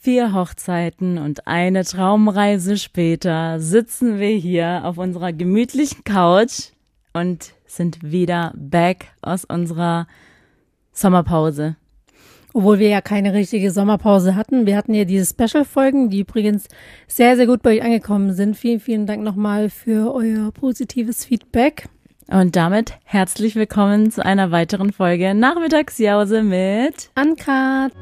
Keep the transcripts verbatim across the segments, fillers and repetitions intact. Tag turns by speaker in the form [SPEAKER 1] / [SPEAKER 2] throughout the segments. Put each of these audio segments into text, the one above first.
[SPEAKER 1] Vier Hochzeiten und eine Traumreise später sitzen wir hier auf unserer gemütlichen Couch und sind wieder back aus unserer Sommerpause.
[SPEAKER 2] Obwohl wir ja keine richtige Sommerpause hatten. Wir hatten ja diese Special-Folgen, die übrigens sehr, sehr gut bei euch angekommen sind. Vielen, vielen Dank nochmal für euer positives Feedback.
[SPEAKER 1] Und damit herzlich willkommen zu einer weiteren Folge Nachmittagsjause mit
[SPEAKER 2] Uncut.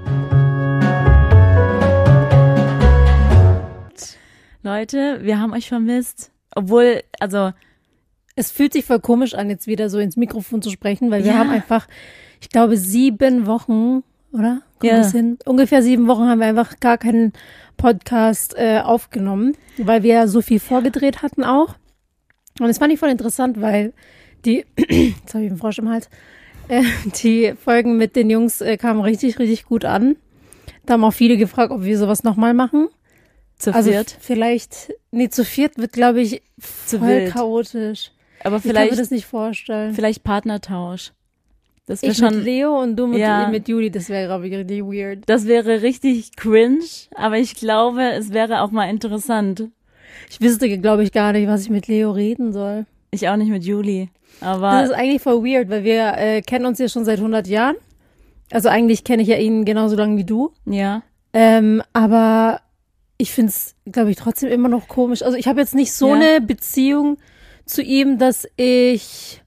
[SPEAKER 1] Leute, wir haben euch vermisst. Obwohl, also
[SPEAKER 2] es fühlt sich voll komisch an, jetzt wieder so ins Mikrofon zu sprechen, weil wir
[SPEAKER 1] ja.
[SPEAKER 2] haben einfach, ich glaube, sieben Wochen, oder? Kommt
[SPEAKER 1] ja.
[SPEAKER 2] das hin? Ungefähr sieben Wochen haben wir einfach gar keinen Podcast äh, aufgenommen, weil wir so viel vorgedreht hatten auch. Und das fand ich voll interessant, weil die, jetzt habe ich einen Frosch im Hals, äh, die Folgen mit den Jungs äh, kamen richtig, richtig gut an. Da haben auch viele gefragt, ob wir sowas nochmal machen.
[SPEAKER 1] Zu
[SPEAKER 2] also
[SPEAKER 1] viert?
[SPEAKER 2] Vielleicht, nee, zu viert wird, glaube ich,
[SPEAKER 1] zu
[SPEAKER 2] voll
[SPEAKER 1] wild.
[SPEAKER 2] chaotisch.
[SPEAKER 1] Aber
[SPEAKER 2] Ich
[SPEAKER 1] vielleicht,
[SPEAKER 2] kann mir das nicht vorstellen.
[SPEAKER 1] vielleicht Partnertausch. Das wäre
[SPEAKER 2] Ich
[SPEAKER 1] schon,
[SPEAKER 2] mit Leo und du mit,
[SPEAKER 1] ja.
[SPEAKER 2] mit Juli, das wäre, glaube ich, richtig weird.
[SPEAKER 1] Das wäre richtig cringe, aber ich glaube, es wäre auch mal interessant.
[SPEAKER 2] Ich wüsste, glaube ich, gar nicht, was ich mit Leo reden soll.
[SPEAKER 1] Ich auch nicht mit Juli, aber
[SPEAKER 2] Das ist eigentlich voll weird, weil wir äh, kennen uns ja schon seit hundert Jahren. Also eigentlich kenne ich ja ihn genauso lange wie du.
[SPEAKER 1] ja.
[SPEAKER 2] Ähm, aber ich finde es, glaube ich, trotzdem immer noch komisch. Also ich habe jetzt nicht so
[SPEAKER 1] Ja.
[SPEAKER 2] eine Beziehung zu ihm, dass ich,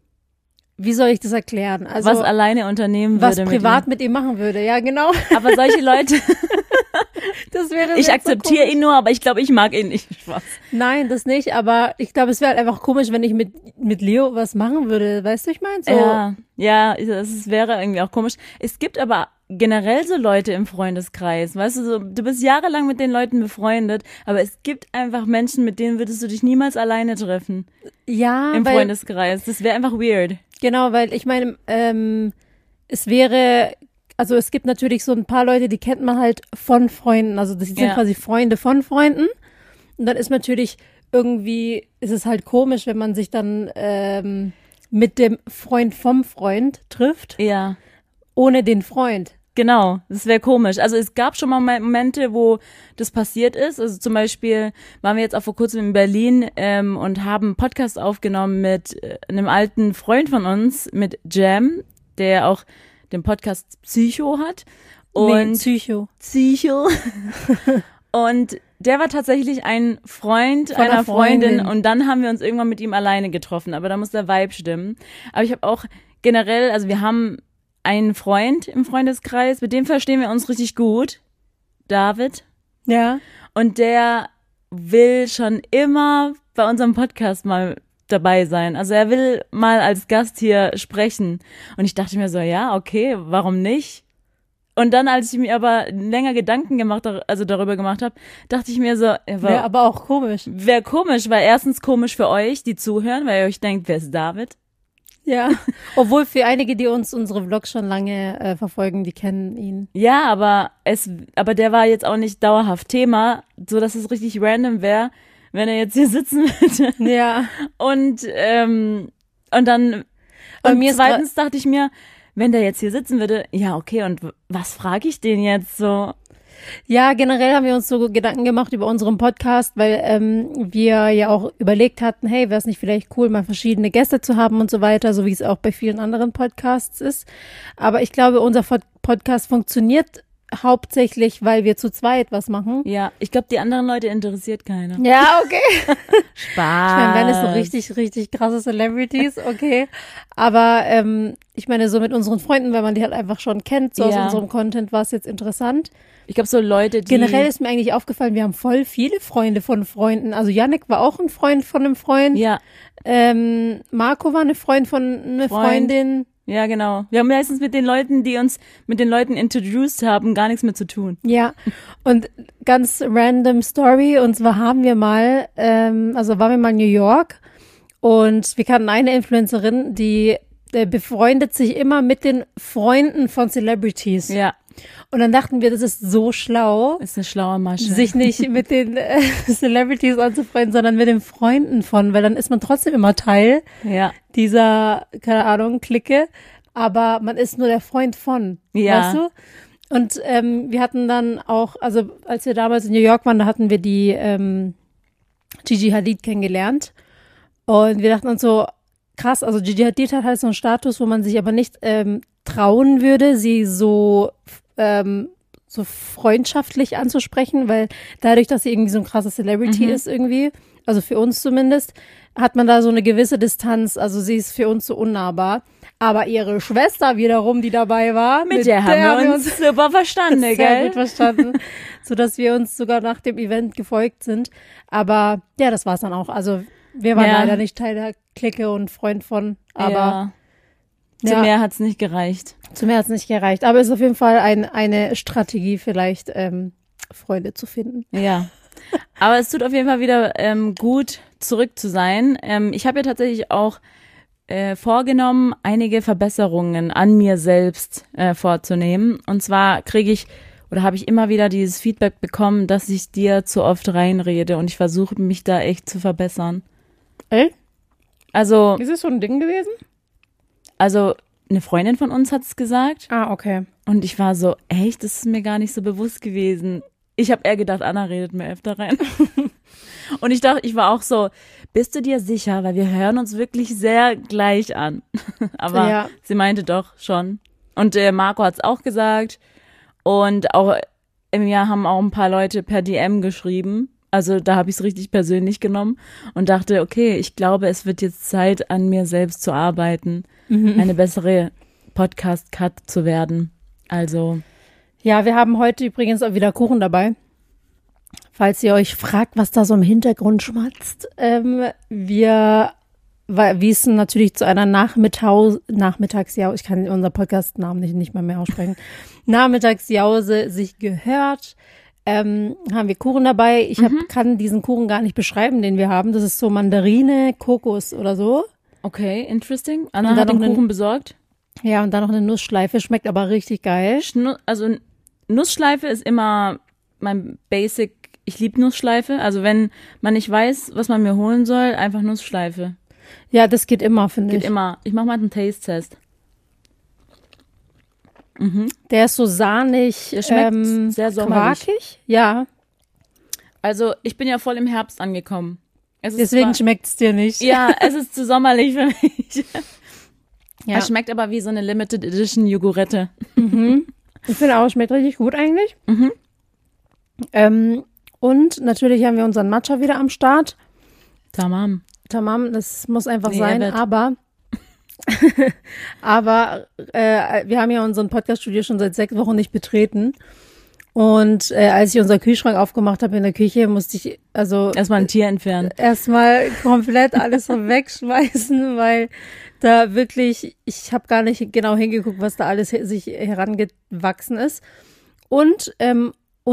[SPEAKER 2] wie soll ich das erklären? Also
[SPEAKER 1] was alleine unternehmen
[SPEAKER 2] was
[SPEAKER 1] würde
[SPEAKER 2] privat
[SPEAKER 1] mit
[SPEAKER 2] mit ihm machen würde. Ja, genau.
[SPEAKER 1] ihm. Aber solche Leute,
[SPEAKER 2] Das wäre
[SPEAKER 1] ich
[SPEAKER 2] sehr
[SPEAKER 1] akzeptiere
[SPEAKER 2] so
[SPEAKER 1] ihn nur, aber ich glaube, ich mag ihn nicht. Spaß.
[SPEAKER 2] Nein, das nicht, aber ich glaube, es wäre halt einfach komisch, wenn ich mit, mit Leo was machen würde. Weißt du, ich meine? So,
[SPEAKER 1] Ja, ja, es wäre irgendwie auch komisch. Es gibt aber generell so Leute im Freundeskreis, weißt du, so, du bist jahrelang mit den Leuten befreundet, aber es gibt einfach Menschen, mit denen würdest du dich niemals alleine treffen
[SPEAKER 2] ja
[SPEAKER 1] im
[SPEAKER 2] weil,
[SPEAKER 1] Freundeskreis. Das wäre einfach weird.
[SPEAKER 2] genau, weil ich meine, ähm, es wäre, also es gibt natürlich so ein paar Leute, die kennt man halt von Freunden, also das sind
[SPEAKER 1] Ja.
[SPEAKER 2] quasi Freunde von Freunden und dann ist natürlich irgendwie, ist es halt komisch, wenn man sich dann ähm, mit dem Freund vom Freund trifft,
[SPEAKER 1] Ja.
[SPEAKER 2] ohne den Freund.
[SPEAKER 1] Genau, das wäre komisch. Also es gab schon mal Momente, wo das passiert ist. Also zum Beispiel waren wir jetzt auch vor kurzem in Berlin ähm, und haben einen Podcast aufgenommen mit äh, einem alten Freund von uns, mit Jam, der auch den Podcast Psycho hat. Und
[SPEAKER 2] Nee, Psycho.
[SPEAKER 1] Psycho. Und der war tatsächlich ein Freund
[SPEAKER 2] Von einer
[SPEAKER 1] einer Freundin.
[SPEAKER 2] Freundin.
[SPEAKER 1] Und dann haben wir uns irgendwann mit ihm alleine getroffen. Aber da muss der Vibe stimmen. Aber ich habe auch generell, also wir haben einen Freund im Freundeskreis, mit dem verstehen wir uns richtig gut. David.
[SPEAKER 2] Ja.
[SPEAKER 1] Und der will schon immer bei unserem Podcast mal dabei sein. Also er will mal als Gast hier sprechen. Und ich dachte mir so, ja, okay, warum nicht? Und dann, als ich mir aber länger Gedanken gemacht, also darüber gemacht habe, dachte ich mir so, ja,
[SPEAKER 2] Wäre aber auch komisch.
[SPEAKER 1] wäre komisch, weil erstens komisch für euch, die zuhören, weil ihr euch denkt, wer ist David?
[SPEAKER 2] Ja. Obwohl für einige, die uns unsere Vlogs schon lange äh, verfolgen, die kennen ihn.
[SPEAKER 1] Ja, aber es, aber der war jetzt auch nicht dauerhaft Thema, so dass es richtig random wäre, wenn er jetzt hier sitzen würde.
[SPEAKER 2] Ja.
[SPEAKER 1] Und ähm, und dann
[SPEAKER 2] Bei
[SPEAKER 1] und
[SPEAKER 2] mir ist
[SPEAKER 1] zweitens dachte ich mir, wenn der jetzt hier sitzen würde, ja okay, und was frage ich den jetzt so?
[SPEAKER 2] Ja, generell haben wir uns so Gedanken gemacht über unseren Podcast, weil ähm, wir ja auch überlegt hatten, hey, wäre es nicht vielleicht cool, mal verschiedene Gäste zu haben und so weiter, so wie es auch bei vielen anderen Podcasts ist. Aber ich glaube, unser Pod- Podcast funktioniert hauptsächlich, weil wir zu zweit was machen.
[SPEAKER 1] Ja, ich glaube, die anderen Leute interessiert keiner.
[SPEAKER 2] Ja, okay.
[SPEAKER 1] Spaß.
[SPEAKER 2] Ich meine, wenn es so richtig, richtig krasse Celebrities, okay. Aber ähm, ich meine, so mit unseren Freunden, wenn man die halt einfach schon kennt, so aus
[SPEAKER 1] Ja.
[SPEAKER 2] unserem Content, war es jetzt interessant.
[SPEAKER 1] Ich glaube, so Leute, die
[SPEAKER 2] Generell ist mir eigentlich aufgefallen, wir haben voll viele Freunde von Freunden. Also Yannick war auch ein Freund von einem Freund.
[SPEAKER 1] ja,
[SPEAKER 2] Ähm, Marco war eine Freund von einer
[SPEAKER 1] Freund.
[SPEAKER 2] Freundin.
[SPEAKER 1] ja, genau. Wir haben meistens mit den Leuten, die uns mit den Leuten introduced haben, gar nichts mehr zu tun.
[SPEAKER 2] Ja. Und ganz random Story. Und zwar haben wir mal, ähm, also waren wir mal in New York und wir kannten eine Influencerin, die äh, befreundet sich immer mit den Freunden von Celebrities.
[SPEAKER 1] Ja,
[SPEAKER 2] Und dann dachten wir, das ist so schlau,
[SPEAKER 1] ist eine schlaue Masche.
[SPEAKER 2] sich nicht mit den äh, Celebrities anzufreunden, sondern mit den Freunden von, weil dann ist man trotzdem immer Teil
[SPEAKER 1] ja,
[SPEAKER 2] dieser, keine Ahnung, Clique, aber man ist nur der Freund von,
[SPEAKER 1] Ja.
[SPEAKER 2] weißt du? Und ähm, wir hatten dann auch, also als wir damals in New York waren, da hatten wir die ähm, Gigi Hadid kennengelernt. Und wir dachten uns so, krass, also Gigi Hadid hat halt so einen Status, wo man sich aber nicht ähm, trauen würde, sie so ähm, so freundschaftlich anzusprechen, weil dadurch, dass sie irgendwie so ein krasser Celebrity
[SPEAKER 1] Mhm.
[SPEAKER 2] ist irgendwie, also für uns zumindest, hat man da so eine gewisse Distanz, also sie ist für uns so unnahbar. Aber ihre Schwester wiederum, die dabei war,
[SPEAKER 1] Mit, der, haben wir uns super verstanden,
[SPEAKER 2] sehr
[SPEAKER 1] gell?
[SPEAKER 2] gut verstanden, sodass wir uns sogar nach dem Event gefolgt sind. Aber ja, das war's dann auch. Also wir waren
[SPEAKER 1] Ja.
[SPEAKER 2] leider nicht Teil der Clique und Freund von, aber
[SPEAKER 1] ja. Zu
[SPEAKER 2] ja.
[SPEAKER 1] mehr hat's nicht gereicht.
[SPEAKER 2] zu mehr hat's nicht gereicht. Aber es ist auf jeden Fall ein, eine Strategie, vielleicht ähm, Freunde zu finden.
[SPEAKER 1] Ja. Aber es tut auf jeden Fall wieder ähm, gut, zurück zu sein. Ähm, ich habe ja tatsächlich auch äh, vorgenommen, einige Verbesserungen an mir selbst äh, vorzunehmen. Und zwar kriege ich oder habe ich immer wieder dieses Feedback bekommen, dass ich dir zu oft reinrede und ich versuche mich da echt zu verbessern.
[SPEAKER 2] Ey,
[SPEAKER 1] Also,
[SPEAKER 2] ist es so ein Ding gewesen?
[SPEAKER 1] also eine Freundin von uns hat es gesagt
[SPEAKER 2] Ah, okay.
[SPEAKER 1] und ich war so, echt, das ist mir gar nicht so bewusst gewesen. Ich habe eher gedacht, Anna redet mir öfter rein. Und ich dachte, ich war auch so, bist du dir sicher? Weil wir hören uns wirklich sehr gleich an. Aber
[SPEAKER 2] Ja.
[SPEAKER 1] sie meinte doch schon. Und äh, Marco hat es auch gesagt. Und auch im Jahr haben auch ein paar Leute per D M geschrieben. Also da habe ich es richtig persönlich genommen und dachte, okay, ich glaube, es wird jetzt Zeit, an mir selbst zu arbeiten,
[SPEAKER 2] Mhm.
[SPEAKER 1] eine bessere Podcast-Cut zu werden. Also,
[SPEAKER 2] Ja, wir haben heute übrigens auch wieder Kuchen dabei. Falls ihr euch fragt, was da so im Hintergrund schmatzt. Ähm, wir weil- wie es natürlich zu einer Nachmittau Nachmittagsjause, ich kann unseren Podcast-Namen nicht, nicht mal mehr aussprechen, Nachmittagsjause sich gehört, ähm, haben wir Kuchen dabei. Ich hab, kann diesen Kuchen gar nicht beschreiben, den wir haben. Das ist so Mandarine, Kokos oder so.
[SPEAKER 1] okay, interesting. Anna
[SPEAKER 2] Und dann
[SPEAKER 1] hat den
[SPEAKER 2] noch einen-
[SPEAKER 1] Kuchen besorgt.
[SPEAKER 2] Ja, und dann noch eine Nussschleife. Schmeckt aber richtig geil.
[SPEAKER 1] Schnu also Nussschleife ist immer mein Basic. Ich liebe Nussschleife. Also wenn man nicht weiß, was man mir holen soll, einfach Nussschleife.
[SPEAKER 2] Ja, das geht immer, finde
[SPEAKER 1] Geht
[SPEAKER 2] ich.
[SPEAKER 1] immer. Ich mache mal einen Taste-Test.
[SPEAKER 2] Der ist so sahnig,
[SPEAKER 1] Der schmeckt
[SPEAKER 2] ähm,
[SPEAKER 1] sehr sommerlich.
[SPEAKER 2] quarkig. Ja,
[SPEAKER 1] Also ich bin ja voll im Herbst angekommen. Es ist
[SPEAKER 2] deswegen
[SPEAKER 1] zwar,
[SPEAKER 2] schmeckt es dir nicht.
[SPEAKER 1] ja, es ist zu sommerlich für mich.
[SPEAKER 2] Ja.
[SPEAKER 1] Es schmeckt aber wie so eine Limited Edition Jogurette.
[SPEAKER 2] Ich finde auch, schmeckt richtig gut eigentlich.
[SPEAKER 1] Mhm.
[SPEAKER 2] Ähm, und natürlich haben wir unseren Matcha wieder am Start.
[SPEAKER 1] Tamam.
[SPEAKER 2] Tamam, das muss einfach
[SPEAKER 1] Nee,
[SPEAKER 2] sein,
[SPEAKER 1] er wird-
[SPEAKER 2] aber aber äh, wir haben ja unseren Podcast-Studio schon seit sechs Wochen nicht betreten. Und äh, als ich unseren Kühlschrank aufgemacht habe in der Küche, musste ich also
[SPEAKER 1] Erstmal ein Tier entfernen.
[SPEAKER 2] erstmal komplett alles so wegschmeißen, weil da wirklich, ich habe gar nicht genau hingeguckt, was da alles he- sich herangewachsen ist. Und ähm,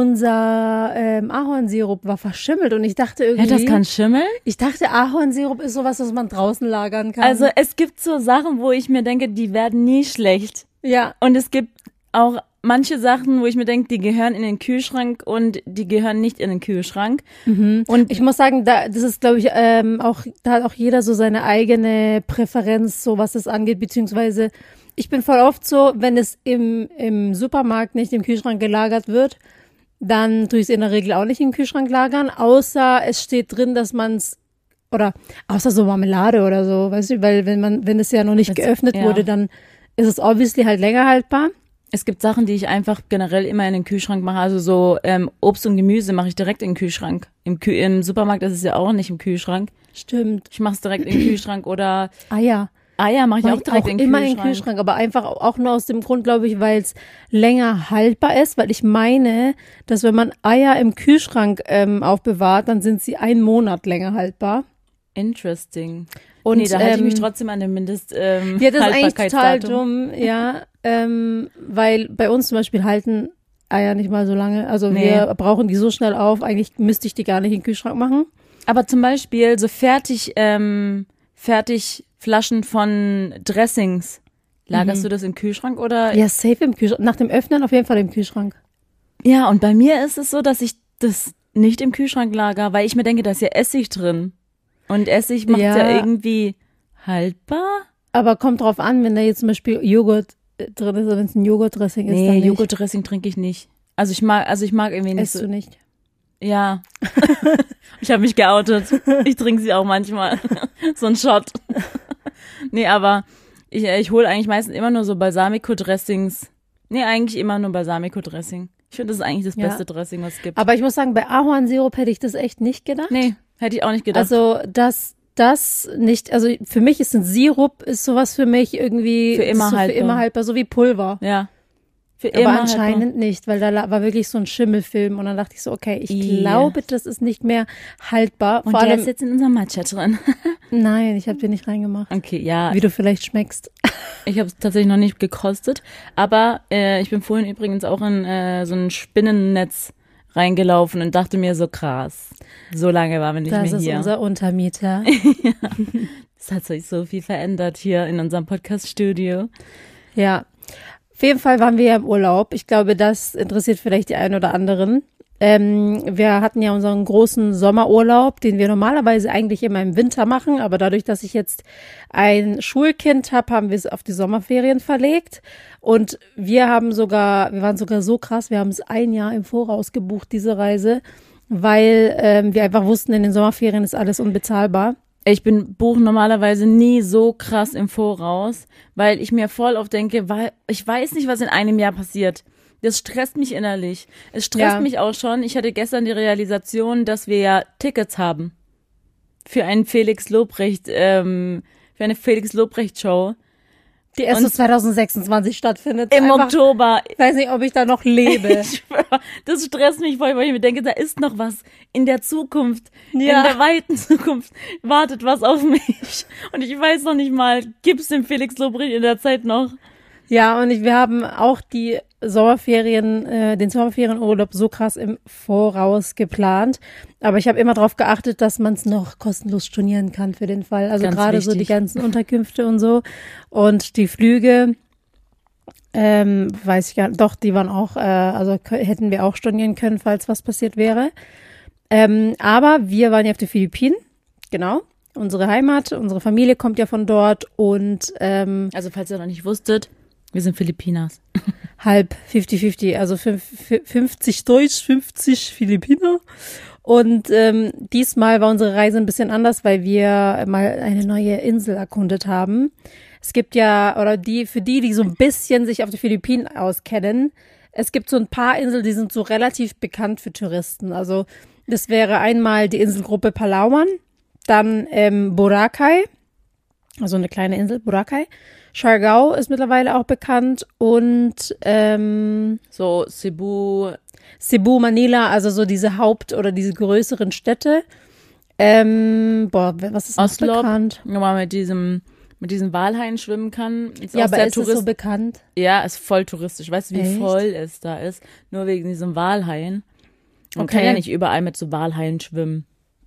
[SPEAKER 2] unser ähm, Ahornsirup war verschimmelt und ich dachte
[SPEAKER 1] Ja,
[SPEAKER 2] irgendwie,
[SPEAKER 1] das kann schimmeln.
[SPEAKER 2] ich dachte, Ahornsirup ist sowas, was man draußen lagern kann.
[SPEAKER 1] Also es gibt so Sachen, wo ich mir denke, die werden nie schlecht.
[SPEAKER 2] ja,
[SPEAKER 1] Und es gibt auch manche Sachen, wo ich mir denke, die gehören in den Kühlschrank und die gehören nicht in den Kühlschrank. Und
[SPEAKER 2] ich muss sagen, da, das ist, glaube ich, ähm, auch, da hat auch jeder so seine eigene Präferenz, so was das angeht, beziehungsweise ich bin voll oft so, wenn es im, im Supermarkt nicht im Kühlschrank gelagert wird, dann tue ich es in der Regel auch nicht im Kühlschrank lagern, außer es steht drin, dass man es, oder außer so Marmelade oder so, weißt du, weil wenn man, wenn es ja noch nicht
[SPEAKER 1] Das-
[SPEAKER 2] geöffnet
[SPEAKER 1] ja.
[SPEAKER 2] wurde, dann ist es obviously halt länger haltbar.
[SPEAKER 1] es gibt Sachen, die ich einfach generell immer in den Kühlschrank mache. Also so ähm, Obst und Gemüse mache ich direkt in den Kühlschrank. Im, Kü Im Supermarkt ist es ja auch nicht im Kühlschrank.
[SPEAKER 2] Stimmt.
[SPEAKER 1] Ich mache es direkt in den Kühlschrank oder
[SPEAKER 2] Eier.
[SPEAKER 1] Eier mache ich
[SPEAKER 2] Mach
[SPEAKER 1] auch direkt in den
[SPEAKER 2] immer
[SPEAKER 1] Kühlschrank.
[SPEAKER 2] in den Kühlschrank, aber einfach auch nur aus dem Grund, glaube ich, weil es länger haltbar ist, weil ich meine, dass wenn man Eier im Kühlschrank ähm, aufbewahrt, dann sind sie einen Monat länger haltbar.
[SPEAKER 1] Interesting.
[SPEAKER 2] Und,
[SPEAKER 1] nee, da halte ich mich
[SPEAKER 2] ähm,
[SPEAKER 1] trotzdem an den Mindest ähm,
[SPEAKER 2] Ja, das ist eigentlich total
[SPEAKER 1] Haltbarkeitsdatum.
[SPEAKER 2] dumm, ja, ähm, weil bei uns zum Beispiel halten Eier nicht mal so lange. Also
[SPEAKER 1] Nee.
[SPEAKER 2] wir brauchen die so schnell auf. Eigentlich müsste ich die gar nicht in den Kühlschrank machen.
[SPEAKER 1] Aber zum Beispiel so fertig, ähm, fertig Flaschen von Dressings. Lagerst du das im Kühlschrank oder?
[SPEAKER 2] Ja, safe im Kühlschrank. Nach dem Öffnen auf jeden Fall im Kühlschrank.
[SPEAKER 1] Ja, und bei mir ist es so, dass ich das nicht im Kühlschrank lager, weil ich mir denke, da ist ja Essig drin. Und Essig macht ja,
[SPEAKER 2] Ja.
[SPEAKER 1] irgendwie haltbar.
[SPEAKER 2] Aber kommt drauf an, wenn da jetzt zum Beispiel Joghurt drin ist, wenn es ein Joghurtdressing ist,
[SPEAKER 1] Nee,
[SPEAKER 2] dann nicht.
[SPEAKER 1] Joghurtdressing trinke ich nicht. Also ich mag, also ich mag irgendwie nicht
[SPEAKER 2] Esst
[SPEAKER 1] so.
[SPEAKER 2] du nicht?
[SPEAKER 1] Ja. Ich habe mich geoutet. Ich trinke sie auch manchmal. So ein Shot. Nee, aber ich, ich hole eigentlich meistens immer nur so Balsamico-Dressings. Nee, eigentlich immer nur Balsamico-Dressing. Ich finde, das ist eigentlich das
[SPEAKER 2] Ja.
[SPEAKER 1] beste Dressing, was es gibt.
[SPEAKER 2] Aber ich muss sagen, bei Ahornsirup hätte ich das echt nicht gedacht.
[SPEAKER 1] Nee, hätte ich auch nicht gedacht.
[SPEAKER 2] Also, dass das nicht, also für mich ist ein Sirup, ist sowas für mich irgendwie
[SPEAKER 1] Für immer
[SPEAKER 2] so
[SPEAKER 1] haltbar.
[SPEAKER 2] für immer haltbar, so wie Pulver.
[SPEAKER 1] ja. Für
[SPEAKER 2] Aber
[SPEAKER 1] immer
[SPEAKER 2] anscheinend
[SPEAKER 1] haltbar.
[SPEAKER 2] nicht, weil da la- war wirklich so ein Schimmelfilm und dann dachte ich so, okay, ich
[SPEAKER 1] Yeah.
[SPEAKER 2] glaube, das ist nicht mehr haltbar.
[SPEAKER 1] Und
[SPEAKER 2] Vor
[SPEAKER 1] der
[SPEAKER 2] allem,
[SPEAKER 1] ist jetzt in unserem Matcha drin.
[SPEAKER 2] nein, ich habe den nicht reingemacht.
[SPEAKER 1] Okay, ja.
[SPEAKER 2] Wie du vielleicht schmeckst.
[SPEAKER 1] Ich habe es tatsächlich noch nicht gekostet. Aber äh, ich bin vorhin übrigens auch in äh, so ein Spinnennetz reingelaufen und dachte mir so krass. So lange waren wir nicht
[SPEAKER 2] Das
[SPEAKER 1] mehr
[SPEAKER 2] ist
[SPEAKER 1] hier.
[SPEAKER 2] unser Untermieter.
[SPEAKER 1] Es hat sich so viel verändert hier in unserem Podcast-Studio.
[SPEAKER 2] Ja. Auf jeden Fall waren wir ja im Urlaub. Ich glaube, das interessiert vielleicht die einen oder anderen. Ähm, wir hatten ja unseren großen Sommerurlaub, den wir normalerweise eigentlich immer im Winter machen, aber dadurch, dass ich jetzt ein Schulkind habe, haben wir es auf die Sommerferien verlegt. Und wir haben sogar, wir waren sogar so krass, wir haben es ein Jahr im Voraus gebucht, diese Reise, weil ähm, wir einfach wussten, in den Sommerferien ist alles unbezahlbar.
[SPEAKER 1] Ich bin buchen normalerweise nie so krass im Voraus, weil ich mir voll oft denke, weil ich weiß nicht, was in einem Jahr passiert. Das stresst mich innerlich. Es stresst
[SPEAKER 2] Ja.
[SPEAKER 1] mich auch schon. Ich hatte gestern die Realisation, dass wir ja Tickets haben für einen Felix Lobrecht, ähm, für eine Felix Lobrecht Show
[SPEAKER 2] Die erst so
[SPEAKER 1] Und-
[SPEAKER 2] zwanzig sechsundzwanzig stattfindet.
[SPEAKER 1] im
[SPEAKER 2] Einfach,
[SPEAKER 1] Oktober.
[SPEAKER 2] ich weiß nicht, ob ich da noch lebe.
[SPEAKER 1] Ich schwör, das stresst mich voll, weil ich mir denke, da ist noch was in der Zukunft,
[SPEAKER 2] Ja.
[SPEAKER 1] in der weiten Zukunft wartet was auf mich. Und ich weiß noch nicht mal, gibt's den Felix Lobrecht in der Zeit noch?
[SPEAKER 2] Ja, und ich, wir haben auch die Sommerferien, äh, den Sommerferienurlaub so krass im Voraus geplant. Aber ich habe immer darauf geachtet, dass man es noch kostenlos stornieren kann für den Fall. Also
[SPEAKER 1] Ganz
[SPEAKER 2] gerade so die
[SPEAKER 1] wichtig.
[SPEAKER 2] ganzen Unterkünfte und so. Und die Flüge, ähm, weiß ich gar nicht, doch, die waren auch, äh, also k- hätten wir auch stornieren können, falls was passiert wäre. Ähm, aber wir waren ja auf den Philippinen, genau. Unsere Heimat, unsere Familie kommt ja von dort und ähm,
[SPEAKER 1] Also falls ihr noch nicht wusstet, wir sind Filipinas.
[SPEAKER 2] halb fünfzig fünfzig, also fünf- fünfzig Deutsch, fünfzig Philippiner. Und ähm, diesmal war unsere Reise ein bisschen anders, weil wir mal eine neue Insel erkundet haben. Es gibt ja, oder die, für die, die so ein bisschen sich auf die Philippinen auskennen, es gibt so ein paar Inseln, die sind so relativ bekannt für Touristen. Also das wäre einmal die Inselgruppe Palawan, dann ähm, Boracay, also eine kleine Insel, Boracay. Siargao ist mittlerweile auch bekannt und ähm,
[SPEAKER 1] So Cebu,
[SPEAKER 2] Cebu, Manila, also so diese Haupt- oder diese größeren Städte. Ähm, boah, was ist noch
[SPEAKER 1] Oslo,
[SPEAKER 2] bekannt?
[SPEAKER 1] wo man mit diesem mit diesen Walhaien schwimmen kann. Ist
[SPEAKER 2] Ja,
[SPEAKER 1] auch
[SPEAKER 2] aber
[SPEAKER 1] sehr
[SPEAKER 2] ist es
[SPEAKER 1] tourist-
[SPEAKER 2] so bekannt?
[SPEAKER 1] Ja, ist voll touristisch. Weißt du, wie
[SPEAKER 2] Echt?
[SPEAKER 1] voll es da ist? Nur wegen diesem Walhaien. Man
[SPEAKER 2] Okay.
[SPEAKER 1] kann ja nicht überall mit so Walhaien schwimmen.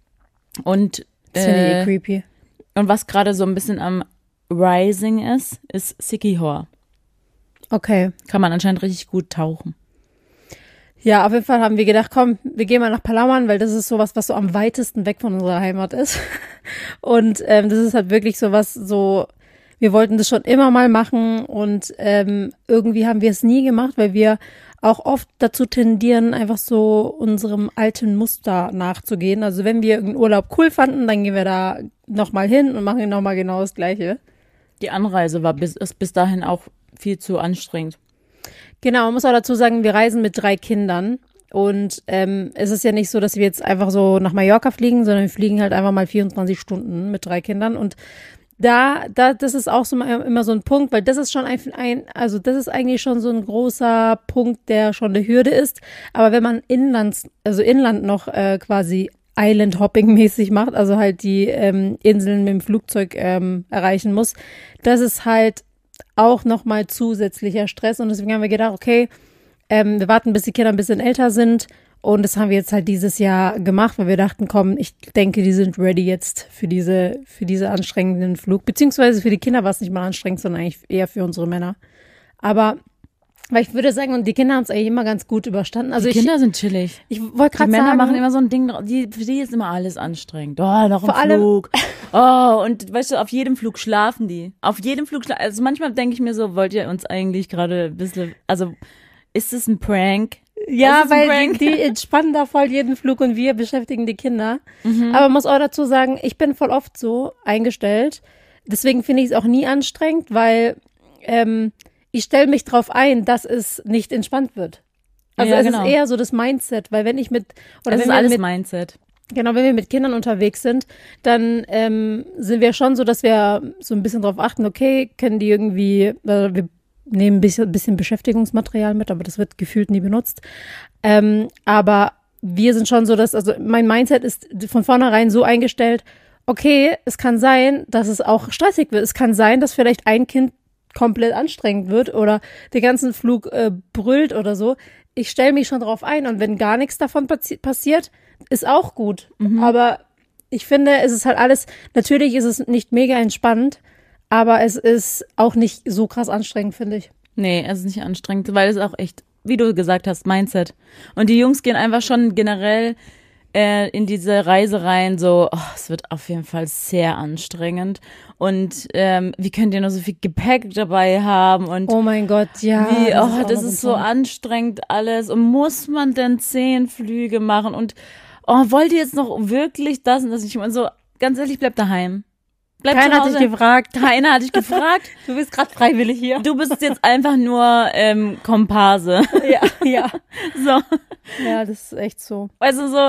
[SPEAKER 1] Und,
[SPEAKER 2] Das finde ich eh
[SPEAKER 1] äh,
[SPEAKER 2] creepy.
[SPEAKER 1] und was gerade so ein bisschen am Rising ist, ist Siquijor.
[SPEAKER 2] Okay.
[SPEAKER 1] Kann man anscheinend richtig gut tauchen.
[SPEAKER 2] Ja, auf jeden Fall haben wir gedacht, komm, wir gehen mal nach Palawan, weil das ist sowas, was so am weitesten weg von unserer Heimat ist. Und ähm, das ist halt wirklich sowas, so, wir wollten das schon immer mal machen und ähm, irgendwie haben wir es nie gemacht, weil wir auch oft dazu tendieren, einfach so unserem alten Muster nachzugehen. Also wenn wir irgendeinen Urlaub cool fanden, dann gehen wir da nochmal hin und machen nochmal genau das Gleiche.
[SPEAKER 1] Die Anreise war bis, ist bis dahin auch viel zu anstrengend.
[SPEAKER 2] Genau, man muss auch dazu sagen, wir reisen mit drei Kindern und ähm, es ist ja nicht so, dass wir jetzt einfach so nach Mallorca fliegen, sondern wir fliegen halt einfach mal vierundzwanzig Stunden mit drei Kindern und da, da, das ist auch so mal- immer so ein Punkt, weil das ist schon ein, ein, also das ist eigentlich schon so ein großer Punkt, der schon eine Hürde ist. Aber wenn man Inlands, also Inland noch äh, quasi Island-Hopping-mäßig macht, also halt die ähm, Inseln mit dem Flugzeug ähm, erreichen muss, das ist halt auch nochmal zusätzlicher Stress. Und deswegen haben wir gedacht, okay, ähm, wir warten, bis die Kinder ein bisschen älter sind. Und das haben wir jetzt halt dieses Jahr gemacht, weil wir dachten, komm, ich denke, die sind ready jetzt für diese, für diese anstrengenden Flug. Beziehungsweise für die Kinder war es nicht mal anstrengend, sondern eigentlich eher für unsere Männer. Aber, weil ich würde sagen, und die Kinder haben es eigentlich immer ganz gut überstanden. Also
[SPEAKER 1] Die
[SPEAKER 2] ich,
[SPEAKER 1] Kinder sind chillig.
[SPEAKER 2] ich wollte
[SPEAKER 1] Die
[SPEAKER 2] gerade
[SPEAKER 1] Männer
[SPEAKER 2] sagen,
[SPEAKER 1] machen immer so ein Ding, draus- die, für die ist immer alles anstrengend. Oh, noch ein
[SPEAKER 2] Vor allem-
[SPEAKER 1] Flug. Oh, und weißt du, auf jedem Flug schlafen die. Auf jedem Flug schlafen. Also manchmal denke ich mir so, wollt ihr uns eigentlich gerade ein bisschen, also ist es ein Prank?
[SPEAKER 2] Ja, weil die, die entspannen da voll jeden Flug und wir beschäftigen die Kinder. Mhm. Aber man muss auch dazu sagen, ich bin voll oft so eingestellt. Deswegen finde ich es auch nie anstrengend, weil ähm, ich stelle mich drauf ein, dass es nicht entspannt wird. Also ja, es genau. ist eher so das Mindset, weil wenn ich mit oder
[SPEAKER 1] es
[SPEAKER 2] wenn
[SPEAKER 1] ist alles
[SPEAKER 2] mit,
[SPEAKER 1] Mindset.
[SPEAKER 2] Genau, wenn wir mit Kindern unterwegs sind, dann ähm, sind wir schon so, dass wir so ein bisschen drauf achten, okay, können die irgendwie, äh, wir nehmen ein bisschen, bisschen Beschäftigungsmaterial mit, aber das wird gefühlt nie benutzt. Ähm, aber wir sind schon so, dass, also mein Mindset ist von vornherein so eingestellt, okay, es kann sein, dass es auch stressig wird. Es kann sein, dass vielleicht ein Kind komplett anstrengend wird oder den ganzen Flug äh, brüllt oder so. Ich stelle mich schon drauf ein und wenn gar nichts davon passi- passiert, ist auch gut. Mhm. Aber ich finde, es ist halt alles, natürlich ist es nicht mega entspannt, aber es ist auch nicht so krass anstrengend, finde ich.
[SPEAKER 1] Nee, es ist nicht anstrengend, weil es auch echt, wie du gesagt hast, Mindset. Und die Jungs gehen einfach schon generell äh, in diese Reise rein, so, oh, es wird auf jeden Fall sehr anstrengend. Und ähm, wie könnt ihr noch so viel Gepäck dabei haben? Und
[SPEAKER 2] oh mein Gott, ja.
[SPEAKER 1] Wie, das oh, ist das ist so anstrengend alles. Und muss man denn zehn Flüge machen? Und oh, wollt ihr jetzt noch wirklich das und das nicht? Und so, ganz ehrlich, bleib daheim. Bleib
[SPEAKER 2] Keiner hat dich gefragt.
[SPEAKER 1] Keiner hat dich gefragt.
[SPEAKER 2] Du bist gerade freiwillig hier.
[SPEAKER 1] Du bist jetzt einfach nur ähm, Komparse.
[SPEAKER 2] Ja, ja.
[SPEAKER 1] So.
[SPEAKER 2] Ja, das ist echt so.
[SPEAKER 1] Also so,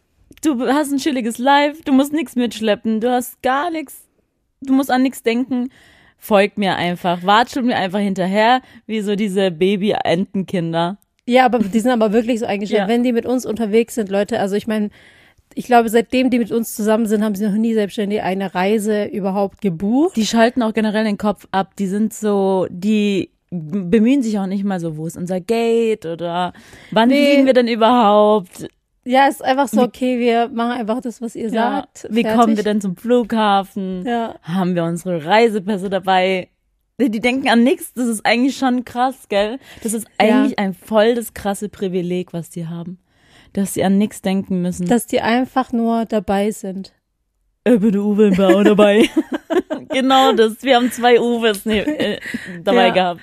[SPEAKER 1] du hast ein chilliges Life, du musst nichts mitschleppen, du hast gar nichts, du musst an nichts denken. Folg mir einfach, watschel mir einfach hinterher, wie so diese Baby-Entenkinder.
[SPEAKER 2] Ja, aber die sind aber wirklich so eingestellt, ja. Wenn die mit uns unterwegs sind, Leute, also ich meine, ich glaube, seitdem die mit uns zusammen sind, haben sie noch nie selbstständig eine Reise überhaupt gebucht.
[SPEAKER 1] Die schalten auch generell den Kopf ab. Die sind so, die bemühen sich auch nicht mal so, wo ist unser Gate oder wann nee. fliegen wir denn überhaupt?
[SPEAKER 2] Ja, ist einfach so, okay, wir machen einfach das, was ihr ja. sagt.
[SPEAKER 1] Wie Fertig. Kommen wir denn zum Flughafen? Ja. Haben wir unsere Reisepässe dabei? Die denken an nichts. Das ist eigentlich schon krass, gell? Das ist eigentlich ja. ein voll das krasse Privileg, was die haben. Dass sie an nichts denken müssen.
[SPEAKER 2] Dass die einfach nur dabei sind.
[SPEAKER 1] Ich bin der Uwe im Bau dabei. Genau das. Wir haben zwei Uwes ne, äh, dabei ja. gehabt.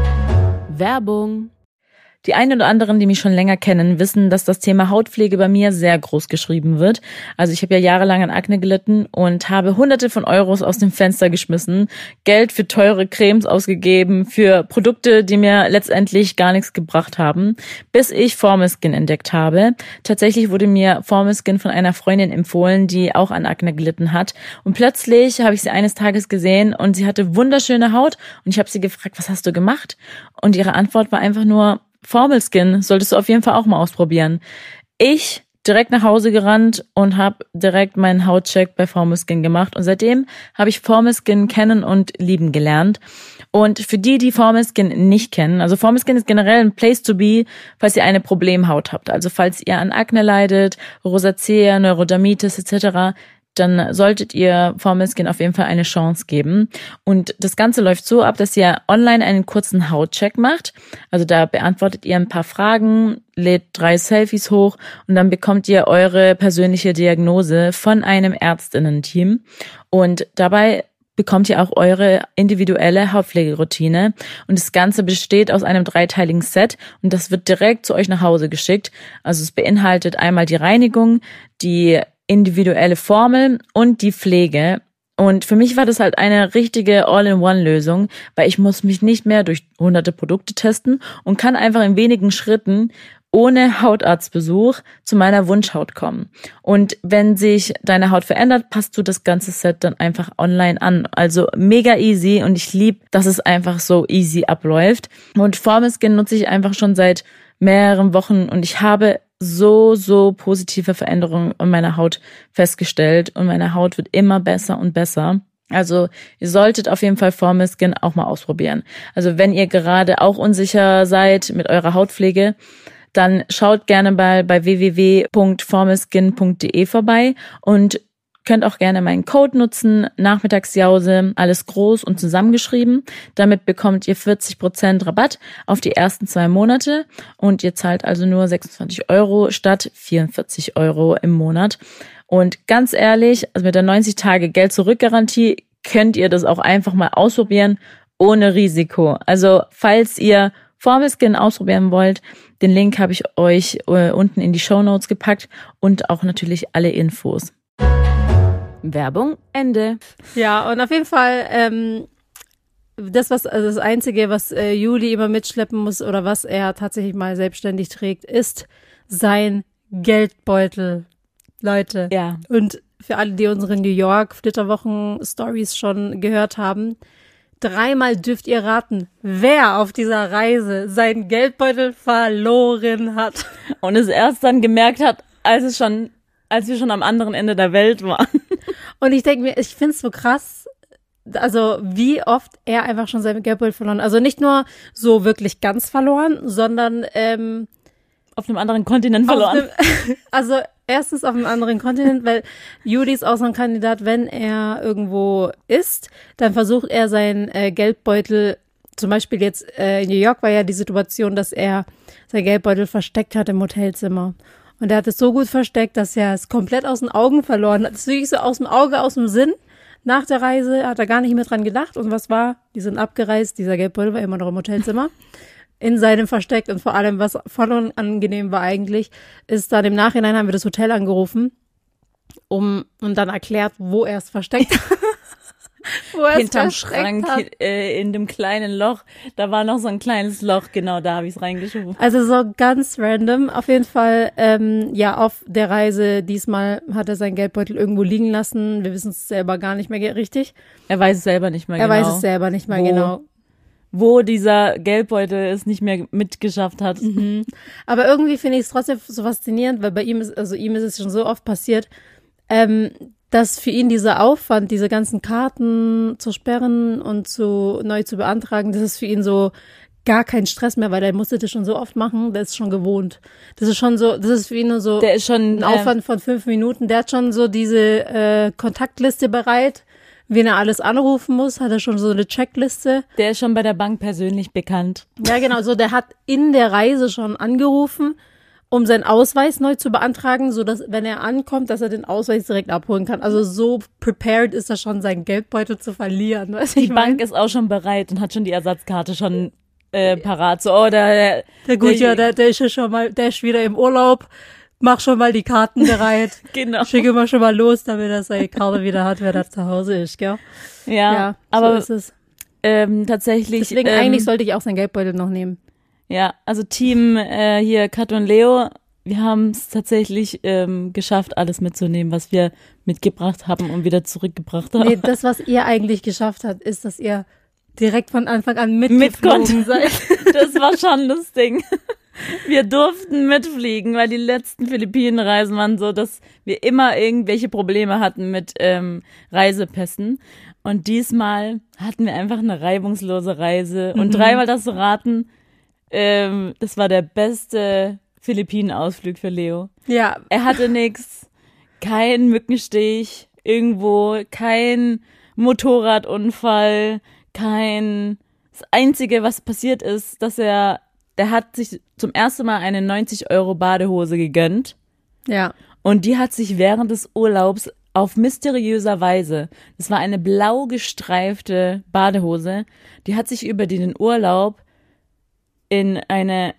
[SPEAKER 1] Werbung. Die einen oder anderen, die mich schon länger kennen, wissen, dass das Thema Hautpflege bei mir sehr groß geschrieben wird. Also ich habe ja jahrelang an Akne gelitten und habe hunderte von Euros aus dem Fenster geschmissen, Geld für teure Cremes ausgegeben, für Produkte, die mir letztendlich gar nichts gebracht haben, bis ich Formyskin entdeckt habe. Tatsächlich wurde mir Formyskin von einer Freundin empfohlen, die auch an Akne gelitten hat. Und plötzlich habe ich sie eines Tages gesehen und sie hatte wunderschöne Haut. Und ich habe sie gefragt, was hast du gemacht? Und ihre Antwort war einfach nur, Formyskin solltest du auf jeden Fall auch mal ausprobieren. Ich direkt nach Hause gerannt und habe direkt meinen Hautcheck bei Formyskin gemacht und seitdem habe ich Formyskin kennen und lieben gelernt. Und für die, die Formyskin nicht kennen, also Formyskin ist generell ein Place to be, falls ihr eine Problemhaut habt. Also falls ihr an Akne leidet, Rosacea, Neurodermitis et cetera, dann solltet ihr Formyskin auf jeden Fall eine Chance geben. Und das Ganze läuft so ab, dass ihr online einen kurzen Hautcheck macht. Also da beantwortet ihr ein paar Fragen, lädt drei Selfies hoch und dann bekommt ihr eure persönliche Diagnose von einem Ärztinnen-Team. Und dabei bekommt ihr auch eure individuelle Hautpflegeroutine. Und das Ganze besteht aus einem dreiteiligen Set und das wird direkt zu euch nach Hause geschickt. Also es beinhaltet einmal die Reinigung, die individuelle Formel und die Pflege. Und für mich war das halt eine richtige All-in-One-Lösung, weil ich muss mich nicht mehr durch hunderte Produkte testen und kann einfach in wenigen Schritten ohne Hautarztbesuch zu meiner Wunschhaut kommen. Und wenn sich deine Haut verändert, passt du das ganze Set dann einfach online an. Also mega easy und ich liebe, dass es einfach so easy abläuft. Und Formyskin nutze ich einfach schon seit mehreren Wochen und ich habe so, so positive Veränderungen an meiner Haut festgestellt und meine Haut wird immer besser und besser. Also ihr solltet auf jeden Fall Formyskin auch mal ausprobieren. Also wenn ihr gerade auch unsicher seid mit eurer Hautpflege, dann schaut gerne mal bei w w w punkt formyskin punkt d e vorbei und könnt auch gerne meinen Code nutzen, Nachmittagsjause, alles groß und zusammengeschrieben. Damit bekommt ihr vierzig Prozent Rabatt auf die ersten zwei Monate und ihr zahlt also nur sechsundzwanzig Euro statt vierundvierzig Euro im Monat. Und ganz ehrlich, also mit der neunzig Tage Geld-Zurück-Garantie könnt ihr das auch einfach mal ausprobieren, ohne Risiko. Also falls ihr Formelskin ausprobieren wollt, den Link habe ich euch äh, unten in die Shownotes gepackt und auch natürlich alle Infos. Werbung, Ende.
[SPEAKER 2] Ja, und auf jeden Fall, ähm, das, was, also das Einzige, was äh, Juli immer mitschleppen muss oder was er tatsächlich mal selbstständig trägt, ist sein Geldbeutel. Leute.
[SPEAKER 1] Ja.
[SPEAKER 2] Und für alle, die unsere New York Flitterwochen-Stories schon gehört haben, dreimal dürft ihr raten, wer auf dieser Reise seinen Geldbeutel verloren hat.
[SPEAKER 1] Und es erst dann gemerkt hat, als es schon, als wir schon am anderen Ende der Welt waren.
[SPEAKER 2] Und ich denke mir, ich finde es so krass, also wie oft er einfach schon seinen Geldbeutel verloren hat. Also nicht nur so wirklich ganz verloren, sondern ähm,
[SPEAKER 1] auf einem anderen Kontinent verloren.
[SPEAKER 2] Einem, also erstens auf einem anderen Kontinent, weil Juli ist auch so ein Kandidat, wenn er irgendwo ist, dann versucht er seinen äh, Geldbeutel, zum Beispiel jetzt äh, in New York war ja die Situation, dass er seinen Geldbeutel versteckt hat im Hotelzimmer. Und er hat es so gut versteckt, dass er es komplett aus den Augen verloren hat. Das ist wirklich so aus dem Auge, aus dem Sinn. Nach der Reise hat er gar nicht mehr dran gedacht. Und was war? Die sind abgereist, dieser Geldbeutel war immer noch im Hotelzimmer. In seinem Versteck. Und vor allem, was voll unangenehm war eigentlich, ist dann im Nachhinein haben wir das Hotel angerufen, um und dann erklärt, wo er es versteckt hat. wo er
[SPEAKER 1] Hinterm
[SPEAKER 2] es
[SPEAKER 1] Schrank,
[SPEAKER 2] hat.
[SPEAKER 1] äh, in dem kleinen Loch. Da war noch so ein kleines Loch, genau da habe ich es reingeschoben.
[SPEAKER 2] Also so ganz random. Auf jeden Fall, ähm, ja, auf der Reise diesmal hat er seinen Geldbeutel irgendwo liegen lassen. Wir wissen es selber gar nicht mehr richtig.
[SPEAKER 1] Er weiß es selber nicht mehr
[SPEAKER 2] Er
[SPEAKER 1] genau.
[SPEAKER 2] weiß es selber nicht mehr
[SPEAKER 1] Wo?
[SPEAKER 2] genau.
[SPEAKER 1] Wo dieser Geldbeutel es nicht mehr mitgeschafft hat.
[SPEAKER 2] Mhm. Aber irgendwie finde ich es trotzdem so faszinierend, weil bei ihm ist, also ihm ist es schon so oft passiert, ähm, dass für ihn dieser Aufwand, diese ganzen Karten zu sperren und zu neu zu beantragen, das ist für ihn so gar kein Stress mehr, weil er musste das schon so oft machen, der ist schon gewohnt. Das ist schon so, das ist für ihn nur so
[SPEAKER 1] Der ist schon
[SPEAKER 2] ein Aufwand von fünf Minuten. Der hat schon so diese äh, Kontaktliste bereit. Wen er alles anrufen muss, hat er schon so eine Checkliste.
[SPEAKER 1] Der ist schon bei der Bank persönlich bekannt.
[SPEAKER 2] Ja, genau, so der hat in der Reise schon angerufen, um seinen Ausweis neu zu beantragen, so dass wenn er ankommt, dass er den Ausweis direkt abholen kann. Also so prepared ist er schon, seinen Geldbeutel zu verlieren. Weißt
[SPEAKER 1] Die
[SPEAKER 2] ich mein?
[SPEAKER 1] Bank ist auch schon bereit und hat schon die Ersatzkarte schon äh, parat. So, oh, der,
[SPEAKER 2] Der gut,
[SPEAKER 1] der,
[SPEAKER 2] ja, der, der ist ja schon mal, der ist wieder im Urlaub. Mach schon mal die Karten bereit.
[SPEAKER 1] Genau.
[SPEAKER 2] Schicke mal schon mal los, damit er seine Karte wieder hat, wer da zu Hause ist, gell?
[SPEAKER 1] Ja,
[SPEAKER 2] Ja,
[SPEAKER 1] aber
[SPEAKER 2] so ist es.
[SPEAKER 1] ähm, tatsächlich.
[SPEAKER 2] Deswegen
[SPEAKER 1] ähm,
[SPEAKER 2] eigentlich sollte ich auch seinen Geldbeutel noch nehmen.
[SPEAKER 1] Ja, also Team äh, hier Kat und Leo, wir haben es tatsächlich ähm, geschafft, alles mitzunehmen, was wir mitgebracht haben und wieder zurückgebracht haben.
[SPEAKER 2] Nee, das, was ihr eigentlich geschafft habt, ist, dass ihr direkt von Anfang an
[SPEAKER 1] Mit
[SPEAKER 2] mitgeflogen seid.
[SPEAKER 1] Das war schon das Ding. Wir durften mitfliegen, weil die letzten Philippinenreisen waren so, dass wir immer irgendwelche Probleme hatten mit ähm, Reisepässen. Und diesmal hatten wir einfach eine reibungslose Reise. Und
[SPEAKER 2] Mhm.
[SPEAKER 1] dreimal das zu raten, ähm, das war der beste Philippinenausflug für Leo.
[SPEAKER 2] Ja,
[SPEAKER 1] Er hatte nix, kein Mückenstich irgendwo, kein Motorradunfall, kein... Das Einzige, was passiert ist, dass er, der hat sich zum ersten Mal eine neunzig Euro Badehose gegönnt
[SPEAKER 2] ja.
[SPEAKER 1] und die hat sich während des Urlaubs auf mysteriöser Weise, das war eine blau gestreifte Badehose, die hat sich über den Urlaub in eine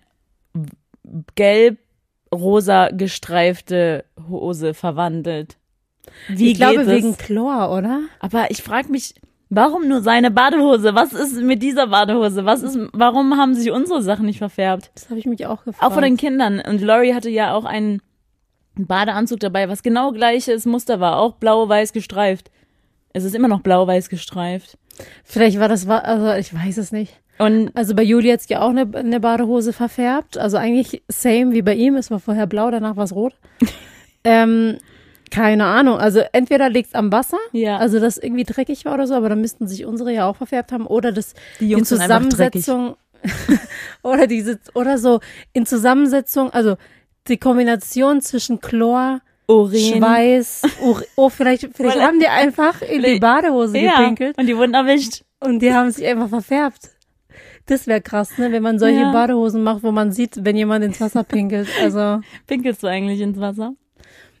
[SPEAKER 1] gelb-rosa gestreifte Hose verwandelt. Wie
[SPEAKER 2] ich glaube
[SPEAKER 1] geht
[SPEAKER 2] wegen
[SPEAKER 1] es?
[SPEAKER 2] Chlor, oder?
[SPEAKER 1] Aber ich frage mich, warum nur seine Badehose? Was ist mit dieser Badehose? Was ist, warum haben sich unsere Sachen nicht verfärbt?
[SPEAKER 2] Das habe ich mich auch gefragt.
[SPEAKER 1] Auch von den Kindern. Und Lori hatte ja auch einen Badeanzug dabei, was genau gleiches Muster war, auch blau-weiß gestreift. Es ist immer noch blau-weiß gestreift.
[SPEAKER 2] Vielleicht war das, also ich weiß es nicht.
[SPEAKER 1] Und
[SPEAKER 2] Also bei Juli hat's ja auch eine, eine Badehose verfärbt. Also eigentlich same wie bei ihm. Es war vorher blau, danach war es rot. ähm, keine Ahnung. Also entweder liegt's am Wasser,
[SPEAKER 1] ja,
[SPEAKER 2] also dass irgendwie dreckig war oder so, aber dann müssten sich unsere ja auch verfärbt haben. Oder das
[SPEAKER 1] die Jungs
[SPEAKER 2] die
[SPEAKER 1] sind einfach dreckig.
[SPEAKER 2] Zusammensetzung oder diese oder so in Zusammensetzung, also die Kombination zwischen Chlor,
[SPEAKER 1] Urin.
[SPEAKER 2] Schweiß, Ur oh, vielleicht, vielleicht
[SPEAKER 1] Weil-
[SPEAKER 2] haben die einfach in die Badehose
[SPEAKER 1] Ja,
[SPEAKER 2] gepinkelt
[SPEAKER 1] und die wurden erwischt.
[SPEAKER 2] und die haben sich einfach verfärbt. Das wäre krass, ne, wenn man solche
[SPEAKER 1] Ja.
[SPEAKER 2] Badehosen macht, wo man sieht, wenn jemand ins Wasser pinkelt. Also,
[SPEAKER 1] Pinkelst du eigentlich ins Wasser?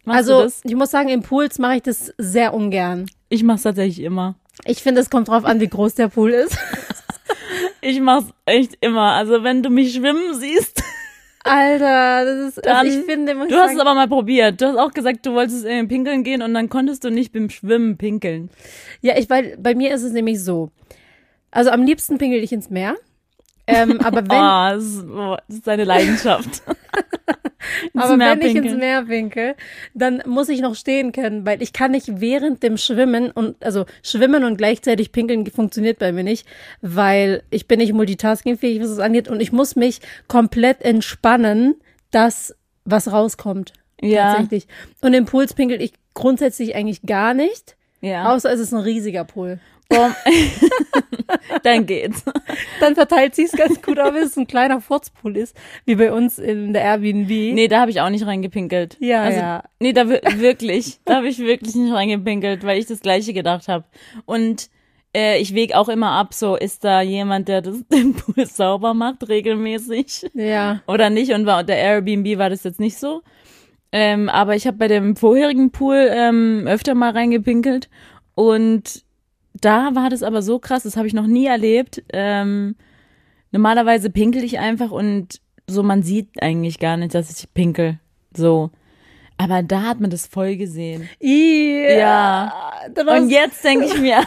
[SPEAKER 1] Machst
[SPEAKER 2] also,
[SPEAKER 1] du das?
[SPEAKER 2] ich muss sagen, im Pool mache ich das sehr ungern.
[SPEAKER 1] Ich mach's tatsächlich immer.
[SPEAKER 2] Ich finde, es kommt drauf an, wie groß der Pool ist.
[SPEAKER 1] Ich mach's echt immer. Also wenn du mich schwimmen siehst.
[SPEAKER 2] Alter, das ist,
[SPEAKER 1] Dann,
[SPEAKER 2] also ich finde, muss
[SPEAKER 1] du
[SPEAKER 2] ich
[SPEAKER 1] hast
[SPEAKER 2] sagen,
[SPEAKER 1] es aber mal probiert. Du hast auch gesagt, du wolltest äh, pinkeln gehen und dann konntest du nicht beim Schwimmen pinkeln.
[SPEAKER 2] ja, ich, weil, bei mir ist es nämlich so. Also am liebsten pinkel ich ins Meer. Ähm, aber wenn,
[SPEAKER 1] Oh, das ist, oh, das ist deine Leidenschaft. Ins
[SPEAKER 2] aber
[SPEAKER 1] Meer
[SPEAKER 2] wenn ich ins
[SPEAKER 1] pinkeln.
[SPEAKER 2] Meer pinkel, dann muss ich noch stehen können, weil ich kann nicht während dem Schwimmen und, also schwimmen und gleichzeitig pinkeln funktioniert bei mir nicht, weil ich bin nicht multitaskingfähig, was es angeht, und ich muss mich komplett entspannen, dass was rauskommt.
[SPEAKER 1] Ja.
[SPEAKER 2] Tatsächlich. Und im Pools pinkel ich grundsätzlich eigentlich gar nicht,
[SPEAKER 1] Ja.
[SPEAKER 2] außer es ist ein riesiger Pool.
[SPEAKER 1] Boom. Dann geht's.
[SPEAKER 2] Dann verteilt sich's ganz gut, aber wenn es ein kleiner Furzpool ist, wie bei uns in der Airbnb.
[SPEAKER 1] Nee, da habe ich auch nicht reingepinkelt.
[SPEAKER 2] Ja,
[SPEAKER 1] also,
[SPEAKER 2] ja.
[SPEAKER 1] Nee, da wir- wirklich. Da habe ich wirklich nicht reingepinkelt, weil ich das Gleiche gedacht habe. Und äh, ich wege auch immer ab, so ist da jemand, der das, den Pool sauber macht, regelmäßig.
[SPEAKER 2] Ja.
[SPEAKER 1] Oder nicht. Und bei der Airbnb war das jetzt nicht so. Ähm, aber ich habe bei dem vorherigen Pool ähm, öfter mal reingepinkelt. Und da war das aber so krass, das habe ich noch nie erlebt. Ähm, normalerweise pinkel ich einfach und so, man sieht eigentlich gar nicht, dass ich pinkel. So. Aber da hat man das voll gesehen.
[SPEAKER 2] Ja.
[SPEAKER 1] Ja.
[SPEAKER 2] Dann war's-
[SPEAKER 1] Und jetzt denke ich mir,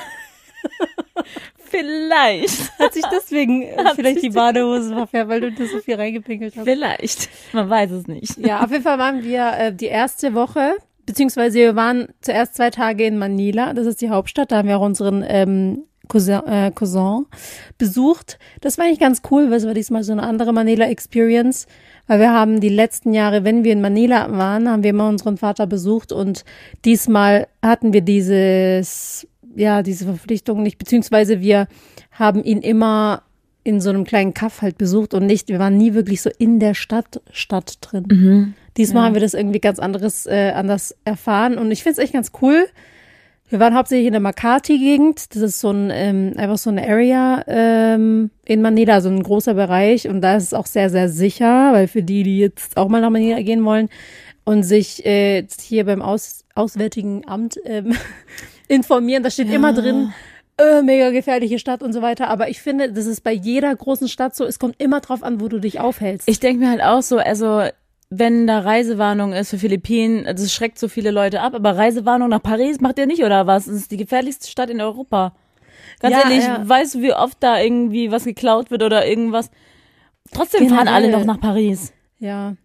[SPEAKER 1] vielleicht,
[SPEAKER 2] hat sich deswegen äh,
[SPEAKER 1] Hat
[SPEAKER 2] vielleicht
[SPEAKER 1] sich
[SPEAKER 2] die Badehose verfärbt, weil du das so viel reingepinkelt hast.
[SPEAKER 1] vielleicht, man weiß es nicht.
[SPEAKER 2] Ja, auf jeden Fall waren wir äh, die erste Woche, beziehungsweise wir waren zuerst zwei Tage in Manila, das ist die Hauptstadt, da haben wir auch unseren ähm, Cousin, äh, Cousin besucht. Das war eigentlich ganz cool, weil es war diesmal so eine andere Manila-Experience, weil wir haben die letzten Jahre, wenn wir in Manila waren, haben wir immer unseren Vater besucht und diesmal hatten wir dieses, ja, diese Verpflichtung nicht, beziehungsweise wir haben ihn immer in so einem kleinen Kaff halt besucht und nicht, wir waren nie wirklich so in der Stadt, Stadt drin.
[SPEAKER 1] Mhm.
[SPEAKER 2] Diesmal
[SPEAKER 1] Ja.
[SPEAKER 2] haben wir das irgendwie ganz anderes, äh, anders erfahren und ich finde es echt ganz cool. Wir waren hauptsächlich in der Makati-Gegend. Das ist so ein, ähm, einfach so eine Area ähm, in Manila, so ein großer Bereich. Und da ist es auch sehr, sehr sicher, weil für die, die jetzt auch mal nach Manila gehen wollen und sich äh, jetzt hier beim Aus, Auswärtigen Amt ähm, informieren, da steht
[SPEAKER 1] Ja.
[SPEAKER 2] immer drin, äh, mega gefährliche Stadt und so weiter. Aber ich finde, das ist bei jeder großen Stadt so, es kommt immer drauf an, wo du dich aufhältst.
[SPEAKER 1] Ich denke mir halt auch so, also wenn da Reisewarnung ist für Philippinen, also es schreckt so viele Leute ab, aber Reisewarnung nach Paris macht ihr nicht, oder was? Das ist die gefährlichste Stadt in Europa. Ganz
[SPEAKER 2] Ja,
[SPEAKER 1] ehrlich,
[SPEAKER 2] ja.
[SPEAKER 1] weißt du, wie oft da irgendwie was geklaut wird oder irgendwas? Trotzdem fahren
[SPEAKER 2] Generell.
[SPEAKER 1] alle noch nach Paris.
[SPEAKER 2] Ja.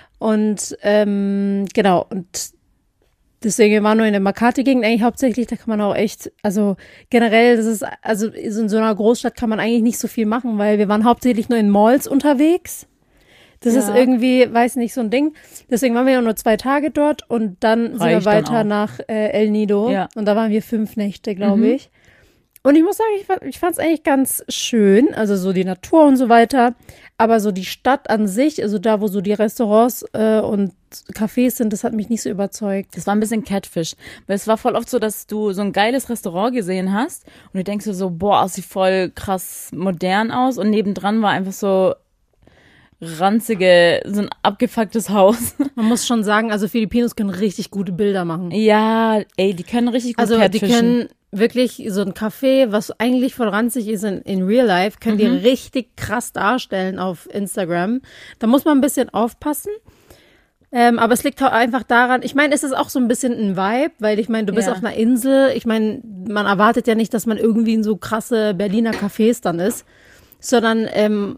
[SPEAKER 2] Und ähm, genau, und deswegen wir waren nur in der Makati-Gegend eigentlich hauptsächlich, da kann man auch echt, also generell, das ist, also in so einer Großstadt kann man eigentlich nicht so viel machen, weil wir waren hauptsächlich nur in Malls unterwegs. Das
[SPEAKER 1] Ja.
[SPEAKER 2] ist irgendwie, weiß nicht, so ein Ding. Deswegen waren wir ja nur zwei Tage dort und dann sind wir
[SPEAKER 1] Reicht dann
[SPEAKER 2] weiter
[SPEAKER 1] auch.
[SPEAKER 2] nach äh, El Nido.
[SPEAKER 1] Ja.
[SPEAKER 2] Und da waren wir fünf Nächte, glaube
[SPEAKER 1] Mhm.
[SPEAKER 2] ich. Und ich muss sagen, ich, fand- ich fand es eigentlich ganz schön, also so die Natur und so weiter. Aber so die Stadt an sich, also da, wo so die Restaurants äh, und Cafés sind, das hat mich nicht so überzeugt.
[SPEAKER 1] Das war ein bisschen Catfish, weil es war voll oft so, dass du so ein geiles Restaurant gesehen hast und du denkst dir so, boah, sieht voll krass modern aus und nebendran war einfach so ranzige, so ein abgefucktes Haus.
[SPEAKER 2] Man muss schon sagen, also Filipinos können richtig gute Bilder machen.
[SPEAKER 1] Ja, ey, die können richtig gut
[SPEAKER 2] Also die
[SPEAKER 1] catfischen.
[SPEAKER 2] können wirklich so ein Café, was eigentlich voll ranzig ist in, in Real Life, können die richtig krass darstellen auf Instagram. Da muss man ein bisschen aufpassen. Ähm, aber es liegt auch einfach daran, ich meine, es ist auch so ein bisschen ein Vibe, weil ich meine, du bist
[SPEAKER 1] Ja.
[SPEAKER 2] auf einer Insel. Ich meine, man erwartet ja nicht, dass man irgendwie in so krasse Berliner Cafés dann ist, sondern ähm,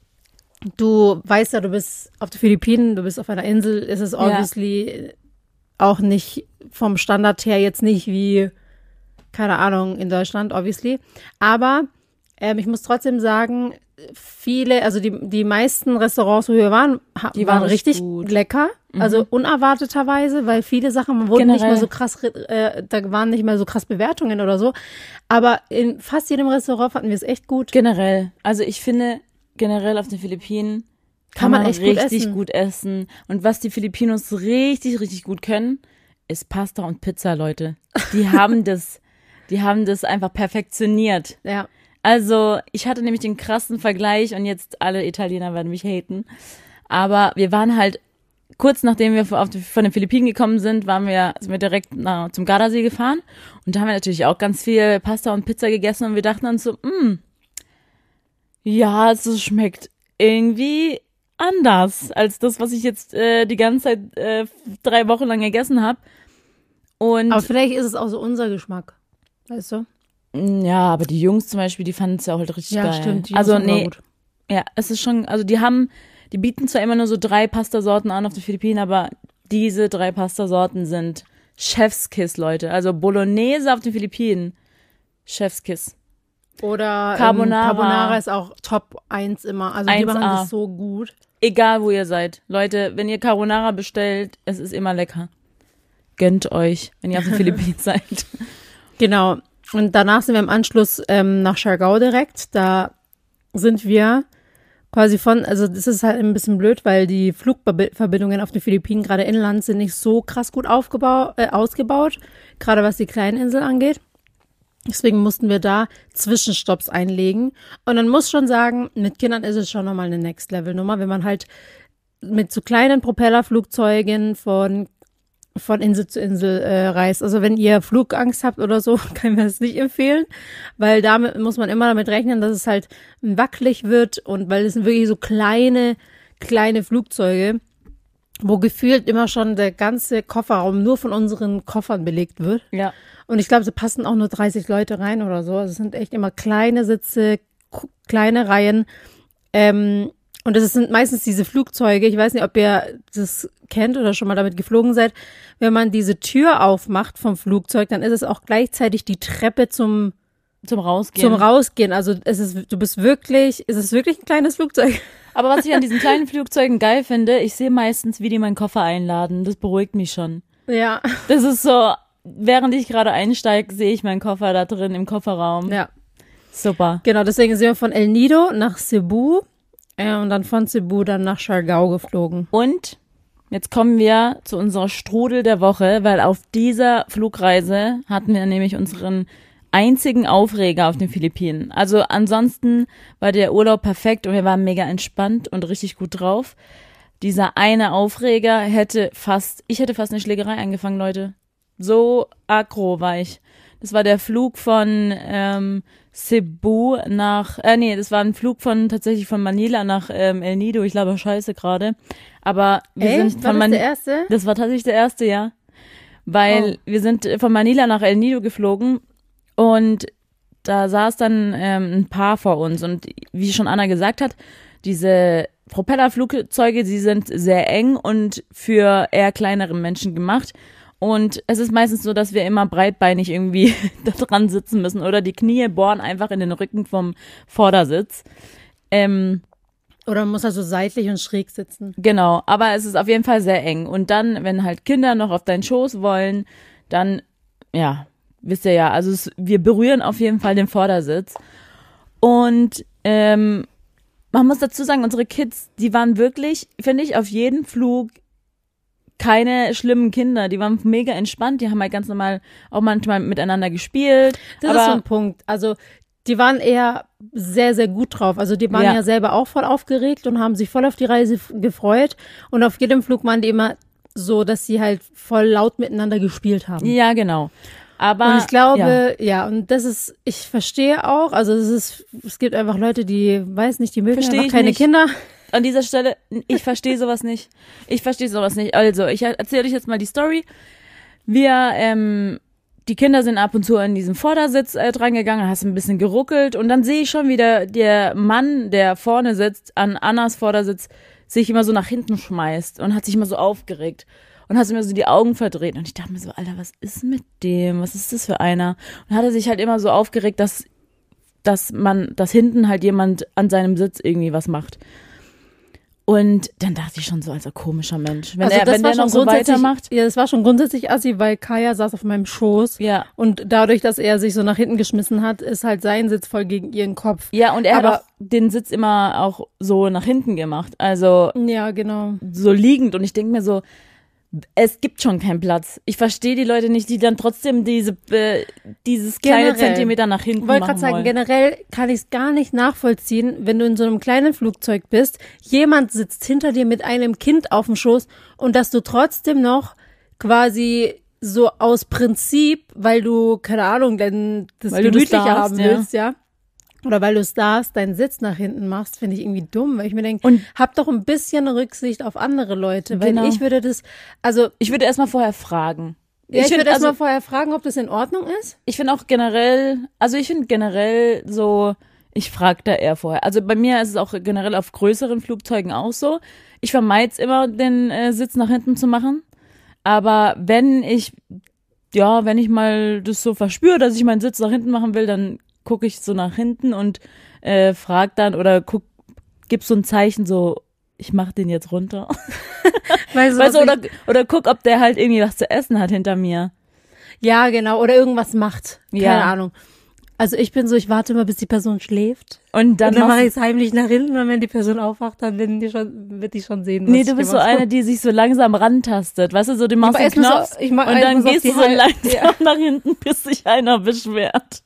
[SPEAKER 2] du weißt ja, du bist auf den Philippinen, du bist auf einer Insel, ist es obviously auch nicht vom Standard her jetzt nicht wie, keine Ahnung, in Deutschland, obviously. Aber ähm, ich muss trotzdem sagen, viele, also die, die meisten Restaurants, wo wir waren, ha-
[SPEAKER 1] Die
[SPEAKER 2] waren
[SPEAKER 1] waren
[SPEAKER 2] richtig
[SPEAKER 1] richtig gut.
[SPEAKER 2] lecker. Also unerwarteterweise, weil viele Sachen wurden nicht
[SPEAKER 1] Generell.
[SPEAKER 2] mehr so krass, äh, da waren nicht mehr so krass Bewertungen oder so. Aber in fast jedem Restaurant fanden wir es echt gut.
[SPEAKER 1] Generell. Also ich finde, generell auf den Philippinen
[SPEAKER 2] Kann
[SPEAKER 1] kann,
[SPEAKER 2] man
[SPEAKER 1] man,
[SPEAKER 2] echt gut
[SPEAKER 1] richtig
[SPEAKER 2] essen.
[SPEAKER 1] gut essen. Und was die Filipinos richtig, richtig gut können, ist Pasta und Pizza, Leute. Die haben das, die haben das einfach perfektioniert.
[SPEAKER 2] Ja.
[SPEAKER 1] Also, ich hatte nämlich den krassen Vergleich und jetzt alle Italiener werden mich haten. Aber wir waren halt kurz nachdem wir auf die, von den Philippinen gekommen sind, waren wir, sind wir direkt na, zum Gardasee gefahren. Und da haben wir natürlich auch ganz viel Pasta und Pizza gegessen und wir dachten uns so, mh, ja, es schmeckt irgendwie anders als das, was ich jetzt äh, die ganze Zeit äh, drei Wochen lang gegessen habe. Und
[SPEAKER 2] aber vielleicht ist es auch so unser Geschmack, weißt du?
[SPEAKER 1] Ja, aber die Jungs zum Beispiel, die fanden es ja auch halt richtig
[SPEAKER 2] ja,
[SPEAKER 1] geil.
[SPEAKER 2] Ja, stimmt. Die
[SPEAKER 1] also
[SPEAKER 2] Jungs
[SPEAKER 1] nee,
[SPEAKER 2] gut.
[SPEAKER 1] ja, es ist schon, also die haben, die bieten zwar immer nur so drei Pastasorten an auf den Philippinen, aber diese drei Pastasorten sind Chefskiss, Leute. Also Bolognese auf den Philippinen, Chefskiss.
[SPEAKER 2] Oder
[SPEAKER 1] Carbonara.
[SPEAKER 2] Ähm, Carbonara ist auch Top eins immer. Also die machen das so gut.
[SPEAKER 1] Egal, wo ihr seid. Leute, wenn ihr Carbonara bestellt, es ist immer lecker. Gönnt euch, wenn ihr auf den Philippinen seid.
[SPEAKER 2] Genau. Und danach sind wir im Anschluss ähm, nach Siargao direkt. Da sind wir quasi von, also das ist halt ein bisschen blöd, weil die Flugverbindungen auf den Philippinen, gerade inland, sind nicht so krass gut aufgebaut, äh, ausgebaut, gerade was die kleinen Inseln angeht. Deswegen mussten wir da Zwischenstopps einlegen. Und dann muss schon sagen, mit Kindern ist es schon nochmal eine Next-Level-Nummer, wenn man halt mit so kleinen Propellerflugzeugen von, von Insel zu Insel äh, reist. Also wenn ihr Flugangst habt oder so, kann ich mir das nicht empfehlen, weil damit muss man immer damit rechnen, dass es halt wackelig wird und weil es sind wirklich so kleine, kleine Flugzeuge, wo gefühlt immer schon der ganze Kofferraum nur von unseren Koffern belegt wird.
[SPEAKER 1] Ja.
[SPEAKER 2] Und ich glaube, da passen auch nur dreißig Leute rein oder so. Also es sind echt immer kleine Sitze, kleine Reihen. Ähm, und es sind meistens diese Flugzeuge. Ich weiß nicht, ob ihr das kennt oder schon mal damit geflogen seid. Wenn man diese Tür aufmacht vom Flugzeug, dann ist es auch gleichzeitig die Treppe zum
[SPEAKER 1] zum Rausgehen.
[SPEAKER 2] Zum Rausgehen. Also es ist, du bist wirklich, es ist wirklich ein kleines Flugzeug.
[SPEAKER 1] Aber was ich an diesen kleinen Flugzeugen geil finde, ich sehe meistens, wie die meinen Koffer einladen. Das beruhigt mich schon.
[SPEAKER 2] Ja.
[SPEAKER 1] Das ist so, während ich gerade einsteige, sehe ich meinen Koffer da drin im Kofferraum.
[SPEAKER 2] Ja.
[SPEAKER 1] Super.
[SPEAKER 2] Genau, deswegen sind wir von El Nido nach Cebu äh, und dann von Cebu dann nach Siargao geflogen.
[SPEAKER 1] Und jetzt kommen wir zu unserer Strudel der Woche, weil auf dieser Flugreise hatten wir nämlich unseren einzigen Aufreger auf den Philippinen. Also ansonsten war der Urlaub perfekt und wir waren mega entspannt und richtig gut drauf. Dieser eine Aufreger hätte fast, ich hätte fast eine Schlägerei angefangen, Leute. So aggro war ich. Das war der Flug von ähm, Cebu nach, äh nee, das war ein Flug von tatsächlich von Manila nach ähm, El Nido. Ich glaube, scheiße gerade. Aber wir
[SPEAKER 2] Ey,
[SPEAKER 1] sind
[SPEAKER 2] war
[SPEAKER 1] von
[SPEAKER 2] das
[SPEAKER 1] Man-
[SPEAKER 2] der erste?
[SPEAKER 1] Das war tatsächlich der erste, ja. Weil oh. wir sind von Manila nach El Nido geflogen und da saß dann ähm, ein Paar vor uns. Und wie schon Anna gesagt hat, diese Propellerflugzeuge, sie sind sehr eng und für eher kleinere Menschen gemacht. Und es ist meistens so, dass wir immer breitbeinig irgendwie da dran sitzen müssen oder die Knie bohren einfach in den Rücken vom Vordersitz. Ähm,
[SPEAKER 2] oder man muss also seitlich und schräg sitzen.
[SPEAKER 1] Genau, aber es ist auf jeden Fall sehr eng. Und dann, wenn halt Kinder noch auf deinen Schoß wollen, dann, ja, wisst ihr ja, also es, wir berühren auf jeden Fall den Vordersitz. Und ähm, man muss dazu sagen, unsere Kids, die waren wirklich, finde ich, auf jeden Flug keine schlimmen Kinder. Die waren mega entspannt. Die haben halt ganz normal auch manchmal miteinander gespielt.
[SPEAKER 2] Das
[SPEAKER 1] aber
[SPEAKER 2] ist so ein Punkt. Also die waren eher sehr, sehr gut drauf. Also die waren ja. ja selber auch voll aufgeregt und haben sich voll auf die Reise f- gefreut. Und auf jedem Flug waren die immer so, dass sie halt voll laut miteinander gespielt haben.
[SPEAKER 1] Ja, genau. Aber
[SPEAKER 2] und ich glaube, ja. ja, und das ist, ich verstehe auch, also es ist, es gibt einfach Leute, die, weiß nicht, die mögen
[SPEAKER 1] Versteh
[SPEAKER 2] einfach keine
[SPEAKER 1] nicht.
[SPEAKER 2] Kinder.
[SPEAKER 1] An dieser Stelle, ich verstehe sowas nicht. Ich verstehe sowas nicht. Also, ich erzähle euch jetzt mal die Story. Wir, ähm, die Kinder sind ab und zu in diesen Vordersitz äh, drangegangen, hast ein bisschen geruckelt und dann sehe ich schon wieder der Mann, der vorne sitzt, an Annas Vordersitz, sich immer so nach hinten schmeißt und hat sich immer so aufgeregt und hat immer so die Augen verdreht und ich dachte mir so, Alter, was ist mit dem? Was ist das für einer? Und hat er sich halt immer so aufgeregt, dass, dass man, dass hinten halt jemand an seinem Sitz irgendwie was macht. Und dann dachte ich schon so, als ein komischer Mensch. Wenn
[SPEAKER 2] also
[SPEAKER 1] er,
[SPEAKER 2] das
[SPEAKER 1] wenn
[SPEAKER 2] war
[SPEAKER 1] der
[SPEAKER 2] schon
[SPEAKER 1] noch so weitermacht.
[SPEAKER 2] Ja, das war schon grundsätzlich assi, weil Kaya saß auf meinem Schoß.
[SPEAKER 1] Ja.
[SPEAKER 2] Und dadurch, dass er sich so nach hinten geschmissen hat, ist halt sein Sitz voll gegen ihren Kopf.
[SPEAKER 1] Ja, und er
[SPEAKER 2] Aber,
[SPEAKER 1] hat auch den Sitz immer auch so nach hinten gemacht. Also
[SPEAKER 2] ja, genau.
[SPEAKER 1] so liegend. Und ich denke mir so, es gibt schon keinen Platz. Ich verstehe die Leute nicht, die dann trotzdem diese äh, dieses kleine
[SPEAKER 2] Generell.
[SPEAKER 1] Zentimeter nach hinten
[SPEAKER 2] Ich wollte
[SPEAKER 1] machen
[SPEAKER 2] gerade sagen,
[SPEAKER 1] wollen.
[SPEAKER 2] generell kann ich es gar nicht nachvollziehen, wenn du in so einem kleinen Flugzeug bist, jemand sitzt hinter dir mit einem Kind auf dem Schoß und dass du trotzdem noch quasi so aus Prinzip, weil du, keine Ahnung, denn das
[SPEAKER 1] Weil du das
[SPEAKER 2] gemütlicher
[SPEAKER 1] darfst,
[SPEAKER 2] haben
[SPEAKER 1] ja.
[SPEAKER 2] willst, ja. Oder weil du es darfst, deinen Sitz nach hinten machst, finde ich irgendwie dumm, weil ich mir denke,
[SPEAKER 1] Und-
[SPEAKER 2] hab doch ein bisschen Rücksicht auf andere Leute, weil
[SPEAKER 1] Genau.
[SPEAKER 2] ich würde das, also
[SPEAKER 1] Ich würde erstmal vorher fragen.
[SPEAKER 2] ja, ich,
[SPEAKER 1] find,
[SPEAKER 2] würde erst mal
[SPEAKER 1] also,
[SPEAKER 2] vorher fragen, ob das in Ordnung ist.
[SPEAKER 1] ich finde auch generell, also ich finde generell so, ich frage da eher vorher. Also bei mir ist es auch generell auf größeren Flugzeugen auch so. Ich vermeide es immer, den äh, Sitz nach hinten zu machen. Aber wenn ich, ja, wenn ich mal das so verspüre, dass ich meinen Sitz nach hinten machen will, dann gucke ich so nach hinten und äh, frag dann oder guck, gib so ein Zeichen so, ich mach den jetzt runter.
[SPEAKER 2] Weil so,
[SPEAKER 1] Weißt du, oder, oder guck, ob der halt irgendwie was zu essen hat hinter mir.
[SPEAKER 2] ja, genau, oder irgendwas macht. Keine
[SPEAKER 1] Ja.
[SPEAKER 2] Ahnung. Also ich bin so, ich warte immer, bis die Person schläft.
[SPEAKER 1] Und dann,
[SPEAKER 2] Und dann mache
[SPEAKER 1] machst-
[SPEAKER 2] ich es heimlich nach hinten und wenn die Person aufwacht, dann werden die schon, wird die schon sehen, was
[SPEAKER 1] Nee,
[SPEAKER 2] ich
[SPEAKER 1] du bist so
[SPEAKER 2] gemacht habe.
[SPEAKER 1] eine, die sich so langsam rantastet. Weißt du, so du machst
[SPEAKER 2] mach
[SPEAKER 1] den
[SPEAKER 2] erst mal
[SPEAKER 1] Knopf
[SPEAKER 2] so- ich mach
[SPEAKER 1] und
[SPEAKER 2] erst
[SPEAKER 1] dann
[SPEAKER 2] mal so auf
[SPEAKER 1] gehst du
[SPEAKER 2] die
[SPEAKER 1] so
[SPEAKER 2] Hal-
[SPEAKER 1] langsam
[SPEAKER 2] ja.
[SPEAKER 1] nach hinten, bis sich einer beschwert.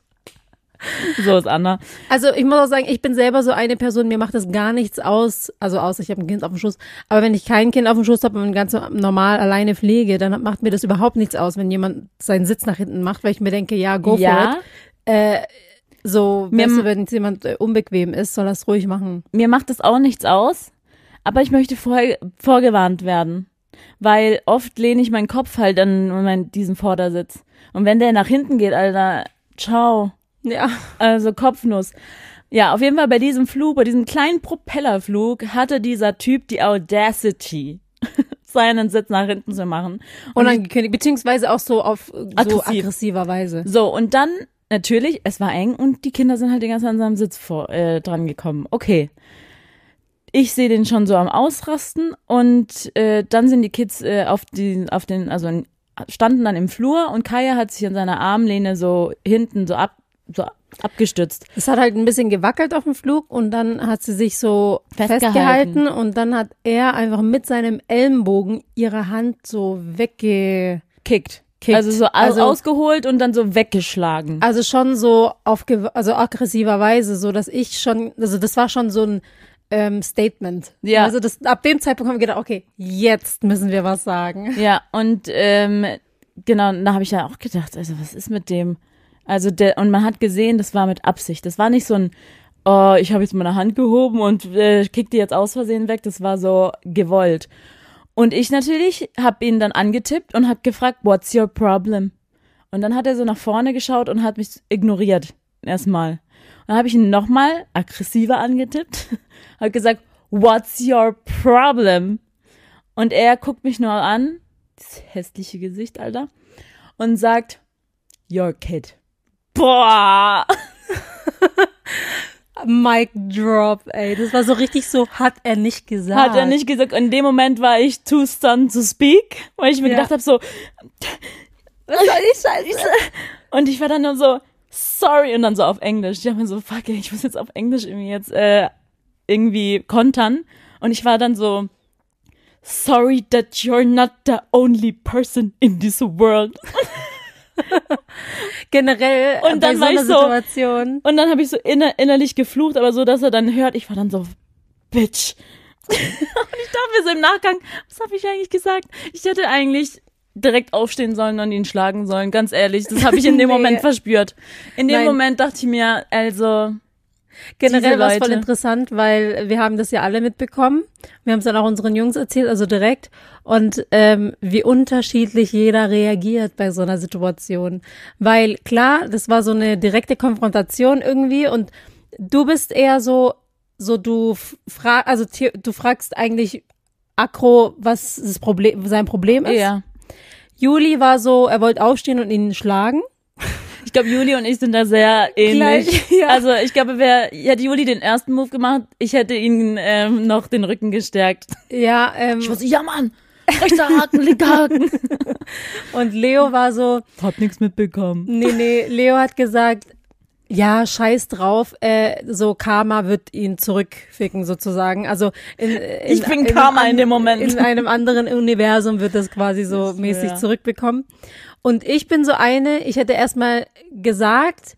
[SPEAKER 1] So ist Anna.
[SPEAKER 2] Also ich muss auch sagen, ich bin selber so eine Person, mir macht das gar nichts aus, also außer ich habe ein Kind auf dem Schoß, aber wenn ich kein Kind auf dem Schoß habe und ganz normal alleine pflege, dann macht mir das überhaupt nichts aus, wenn jemand seinen Sitz nach hinten macht, weil ich mir denke, ja, go for
[SPEAKER 1] Ja,
[SPEAKER 2] it. Äh, so,
[SPEAKER 1] Mir-
[SPEAKER 2] weißt du, wenn jetzt jemand äh, unbequem ist, soll das ruhig machen.
[SPEAKER 1] mir macht das auch nichts aus, aber ich möchte vorher vorgewarnt werden. Weil oft lehne ich meinen Kopf halt an meinen, diesen Vordersitz. Und wenn der nach hinten geht, Alter, ciao.
[SPEAKER 2] Ja.
[SPEAKER 1] Also Kopfnuss. Ja, auf jeden Fall bei diesem Flug, bei diesem kleinen Propellerflug, hatte dieser Typ die Audacity, seinen Sitz nach hinten zu machen. Und
[SPEAKER 2] Unangekündigt, beziehungsweise auch so auf so
[SPEAKER 1] Aggressiv.
[SPEAKER 2] aggressiver Weise.
[SPEAKER 1] so, und dann, natürlich, es war eng und die Kinder sind halt die ganze Zeit an seinem Sitz vor, äh, dran gekommen. Okay. Ich sehe den schon so am Ausrasten und äh, dann sind die Kids äh, auf, die, auf den, also in, standen dann im Flur und Kaya hat sich an seiner Armlehne so hinten so ab, so abgestützt.
[SPEAKER 2] Es hat halt ein bisschen gewackelt auf dem Flug und dann hat sie sich so
[SPEAKER 1] Festgehalten.
[SPEAKER 2] festgehalten und dann hat er einfach mit seinem Ellenbogen ihre Hand so wegge...
[SPEAKER 1] Kickt.
[SPEAKER 2] Kickt.
[SPEAKER 1] Also so au-
[SPEAKER 2] Also-
[SPEAKER 1] ausgeholt und dann so weggeschlagen.
[SPEAKER 2] Also schon so auf gew- also aggressiver Weise, so dass ich schon, also das war schon so ein ähm, Statement.
[SPEAKER 1] Ja.
[SPEAKER 2] Also das, ab dem Zeitpunkt haben wir gedacht, okay, jetzt müssen wir was sagen.
[SPEAKER 1] Ja, und ähm, genau, da habe ich ja auch gedacht, also was ist mit dem? Also der, und man hat gesehen, das war mit Absicht. Das war nicht so ein, oh, ich habe jetzt meine Hand gehoben und äh, kick die jetzt aus Versehen weg. Das war so gewollt. Und ich natürlich habe ihn dann angetippt und habe gefragt, what's your problem? Und dann hat er so nach vorne geschaut und hat mich ignoriert. Erstmal. Und dann habe ich ihn nochmal aggressiver angetippt, habe gesagt, what's your problem? Und er guckt mich nur an, das hässliche Gesicht, Alter, und sagt, your kid. Boah!
[SPEAKER 2] Mic drop, ey. Das war so richtig so, hat er nicht gesagt.
[SPEAKER 1] Hat er nicht gesagt. In dem Moment war ich too stunned to speak, weil ich mir
[SPEAKER 2] Ja.
[SPEAKER 1] gedacht habe so,
[SPEAKER 2] Was soll ich Scheiße?
[SPEAKER 1] und ich war dann nur so, sorry, und dann so auf Englisch. Ich dachte mir so, fuck, ey, ich muss jetzt auf Englisch irgendwie jetzt äh, irgendwie kontern. Und ich war dann so, sorry that you're not the only person in this world.
[SPEAKER 2] Generell
[SPEAKER 1] Und
[SPEAKER 2] bei
[SPEAKER 1] dann
[SPEAKER 2] so
[SPEAKER 1] war ich
[SPEAKER 2] einer
[SPEAKER 1] so-
[SPEAKER 2] Situation.
[SPEAKER 1] Und dann habe ich so inner, innerlich geflucht, aber so, dass er dann hört, ich war dann so, Bitch. Und ich dachte mir so im Nachgang, was habe ich eigentlich gesagt? Ich hätte eigentlich direkt aufstehen sollen und ihn schlagen sollen, ganz ehrlich. Das habe ich in dem
[SPEAKER 2] Nee.
[SPEAKER 1] Moment verspürt. In dem
[SPEAKER 2] Nein.
[SPEAKER 1] Moment dachte ich mir, also,
[SPEAKER 2] Generell
[SPEAKER 1] diese
[SPEAKER 2] war es voll
[SPEAKER 1] Leute.
[SPEAKER 2] interessant, weil wir haben das ja alle mitbekommen. Wir haben es dann auch unseren Jungs erzählt, also direkt. Und ähm, wie unterschiedlich jeder reagiert bei so einer Situation. Weil klar, das war so eine direkte Konfrontation irgendwie und du bist eher so, so du frag, also the- du fragst eigentlich Akro, was das Problem, sein Problem ist.
[SPEAKER 1] ja.
[SPEAKER 2] Juli war so, er wollte aufstehen und ihn schlagen.
[SPEAKER 1] Ich glaube, Juli und ich sind da sehr ähnlich.
[SPEAKER 2] Gleich, ja.
[SPEAKER 1] Also ich glaube, wer hätte Juli den ersten Move gemacht, ich hätte ihn ähm, noch den Rücken gestärkt.
[SPEAKER 2] Ja, ähm,
[SPEAKER 1] Ich war so, ja Mann, rechter Haken, linker Haken.
[SPEAKER 2] und Leo war so,
[SPEAKER 1] Hab nichts mitbekommen.
[SPEAKER 2] nee, nee, Leo hat gesagt, ja, scheiß drauf, äh, so Karma wird ihn zurückficken sozusagen. Also in, in,
[SPEAKER 1] ich bin Karma in, in dem Moment.
[SPEAKER 2] In einem anderen Universum wird das quasi so das mäßig ja. zurückbekommen. Und ich bin so eine, ich hätte erstmal gesagt,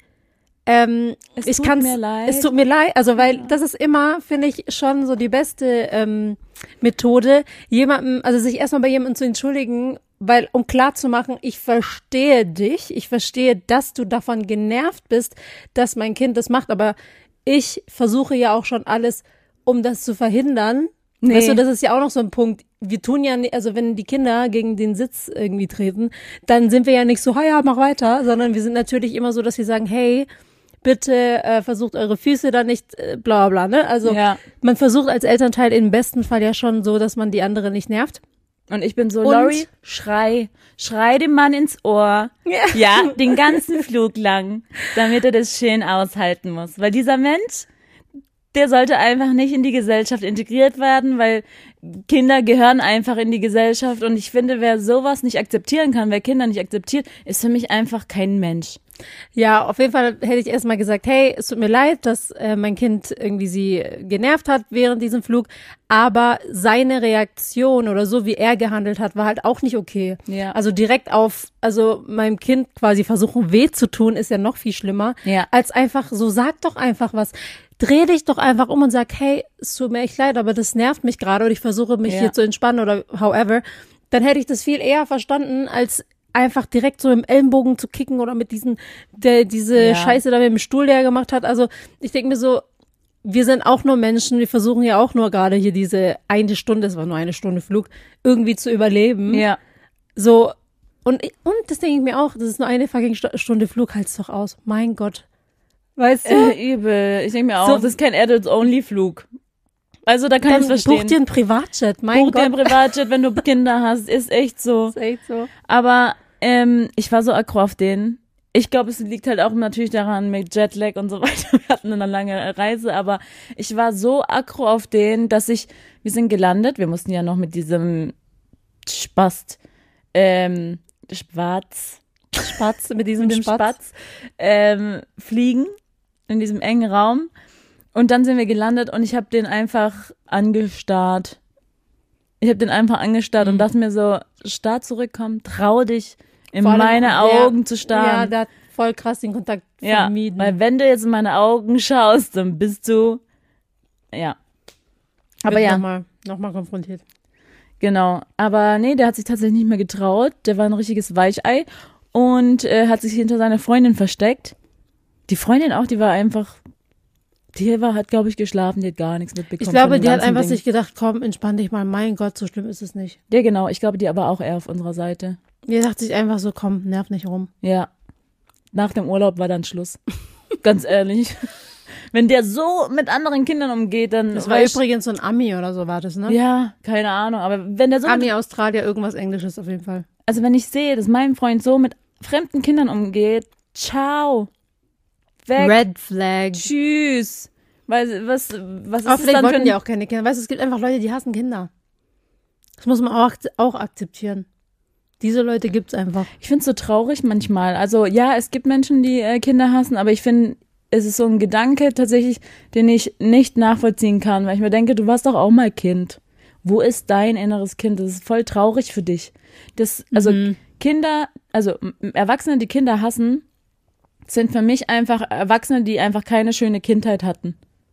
[SPEAKER 2] ähm,
[SPEAKER 1] es
[SPEAKER 2] ich
[SPEAKER 1] tut
[SPEAKER 2] kann's,
[SPEAKER 1] mir leid.
[SPEAKER 2] Es tut mir leid, also weil
[SPEAKER 1] ja.
[SPEAKER 2] das ist immer, finde ich, schon so die beste ähm, Methode, jemandem, also sich erstmal bei jemandem zu entschuldigen, weil, um klar zu machen, ich verstehe dich, ich verstehe, dass du davon genervt bist, dass mein Kind das macht, aber ich versuche ja auch schon alles, um das zu verhindern. Nee. Weißt du, das ist ja auch noch so ein Punkt. Wir tun ja, nicht, also wenn die Kinder gegen den Sitz irgendwie treten, dann sind wir ja nicht so, ha ja, mach weiter, sondern wir sind natürlich immer so, dass wir sagen, hey, bitte äh, versucht eure Füße da nicht, äh, bla bla, ne? Also ja. man versucht als Elternteil im besten Fall ja schon so, dass man die andere nicht nervt.
[SPEAKER 1] Und ich bin so, und? Lori, schrei, schrei dem Mann ins Ohr. Ja. ja, den ganzen Flug lang, damit er das schön aushalten muss. Weil dieser Mensch, der sollte einfach nicht in die Gesellschaft integriert werden, weil Kinder gehören einfach in die Gesellschaft. Und ich finde, wer sowas nicht akzeptieren kann, wer Kinder nicht akzeptiert, ist für mich einfach kein Mensch.
[SPEAKER 2] Ja, auf jeden Fall hätte ich erstmal gesagt, hey, es tut mir leid, dass äh, mein Kind irgendwie sie genervt hat während diesem Flug, aber seine Reaktion oder so, wie er gehandelt hat, war halt auch nicht okay.
[SPEAKER 1] Ja.
[SPEAKER 2] Also direkt auf, also meinem Kind quasi versuchen, weh zu tun, ist ja noch viel schlimmer,
[SPEAKER 1] ja.
[SPEAKER 2] als einfach so, sag doch einfach was. Dreh dich doch einfach um und sag, hey, es tut mir echt leid, aber das nervt mich gerade und ich versuche mich ja. hier zu entspannen oder however. Dann hätte ich das viel eher verstanden, als einfach direkt so im Ellenbogen zu kicken oder mit diesen, der, diese ja. Scheiße da mit dem Stuhl, der er gemacht hat. Also ich denke mir so, wir sind auch nur Menschen, wir versuchen ja auch nur gerade hier diese eine Stunde, es war nur eine Stunde Flug, irgendwie zu überleben.
[SPEAKER 1] Ja.
[SPEAKER 2] So, und, und das denke ich mir auch, das ist nur eine fucking Stunde Flug, halt's doch aus. Mein Gott. Weißt du?
[SPEAKER 1] Äh, übel. Ich denke mir auch, so, das ist kein Adults-Only-Flug. Also da kann ich es verstehen.
[SPEAKER 2] Buch dir ein Privatjet, mein
[SPEAKER 1] Buch
[SPEAKER 2] Gott.
[SPEAKER 1] Buch dir ein Privatjet, wenn du Kinder hast, ist echt so.
[SPEAKER 2] Ist echt so.
[SPEAKER 1] Aber ähm, ich war so aggro auf den. Ich glaube, es liegt halt auch natürlich daran mit Jetlag und so weiter. Wir hatten eine lange Reise, aber ich war so aggro auf den, dass ich, wir sind gelandet, wir mussten ja noch mit diesem Spast, ähm, Spatz,
[SPEAKER 2] Spatz, mit diesem
[SPEAKER 1] mit dem
[SPEAKER 2] Spatz,
[SPEAKER 1] Spatz ähm, fliegen in diesem engen Raum. Und dann sind wir gelandet und ich habe den einfach angestarrt. Ich habe den einfach angestarrt mhm. und dachte mir so, starr zurückkommen, trau dich, in meine der, Augen zu starren.
[SPEAKER 2] Ja, der hat voll krass den Kontakt
[SPEAKER 1] ja,
[SPEAKER 2] vermieden.
[SPEAKER 1] Weil wenn du jetzt in meine Augen schaust, dann bist du, ja.
[SPEAKER 2] Aber ja. Nochmal noch mal konfrontiert.
[SPEAKER 1] Genau, aber nee, der hat sich tatsächlich nicht mehr getraut. Der war ein richtiges Weichei und äh, hat sich hinter seiner Freundin versteckt. Die Freundin auch, die war einfach... Die war, hat, glaube ich, geschlafen, die hat gar nichts mitbekommen.
[SPEAKER 2] Ich glaube, die hat einfach Ding. sich gedacht, komm, entspann dich mal, mein Gott, so schlimm ist es nicht.
[SPEAKER 1] Ja, genau, ich glaube, die aber auch eher auf unserer Seite.
[SPEAKER 2] Die dachte sich einfach so, komm, nerv nicht rum.
[SPEAKER 1] Ja, nach dem Urlaub war dann Schluss. Ganz ehrlich. Wenn der so mit anderen Kindern umgeht, dann...
[SPEAKER 2] Das war übrigens so ein Ami oder so war das, ne?
[SPEAKER 1] Ja, keine Ahnung, aber wenn der so...
[SPEAKER 2] Ami, Australier, irgendwas Englisches auf jeden Fall.
[SPEAKER 1] Also wenn ich sehe, dass mein Freund so mit fremden Kindern umgeht, ciao. Weg.
[SPEAKER 2] Red Flag.
[SPEAKER 1] Tschüss. Weil, was, was ist
[SPEAKER 2] Aber
[SPEAKER 1] das
[SPEAKER 2] vielleicht
[SPEAKER 1] dann
[SPEAKER 2] wollten
[SPEAKER 1] für
[SPEAKER 2] die auch keine Kinder. Weißt du, es gibt einfach Leute, die hassen Kinder. Das muss man auch, auch akzeptieren. Diese Leute gibt's einfach.
[SPEAKER 1] Ich find's so traurig manchmal. Also ja, es gibt Menschen, die äh, Kinder hassen, aber ich finde, es ist so ein Gedanke tatsächlich, den ich nicht nachvollziehen kann, weil ich mir denke, du warst doch auch mal Kind. Wo ist dein inneres Kind? Das ist voll traurig für dich. Das, also mhm. Kinder, also Erwachsene, die Kinder hassen, sind für mich einfach Erwachsene, die einfach keine schöne Kindheit hatten.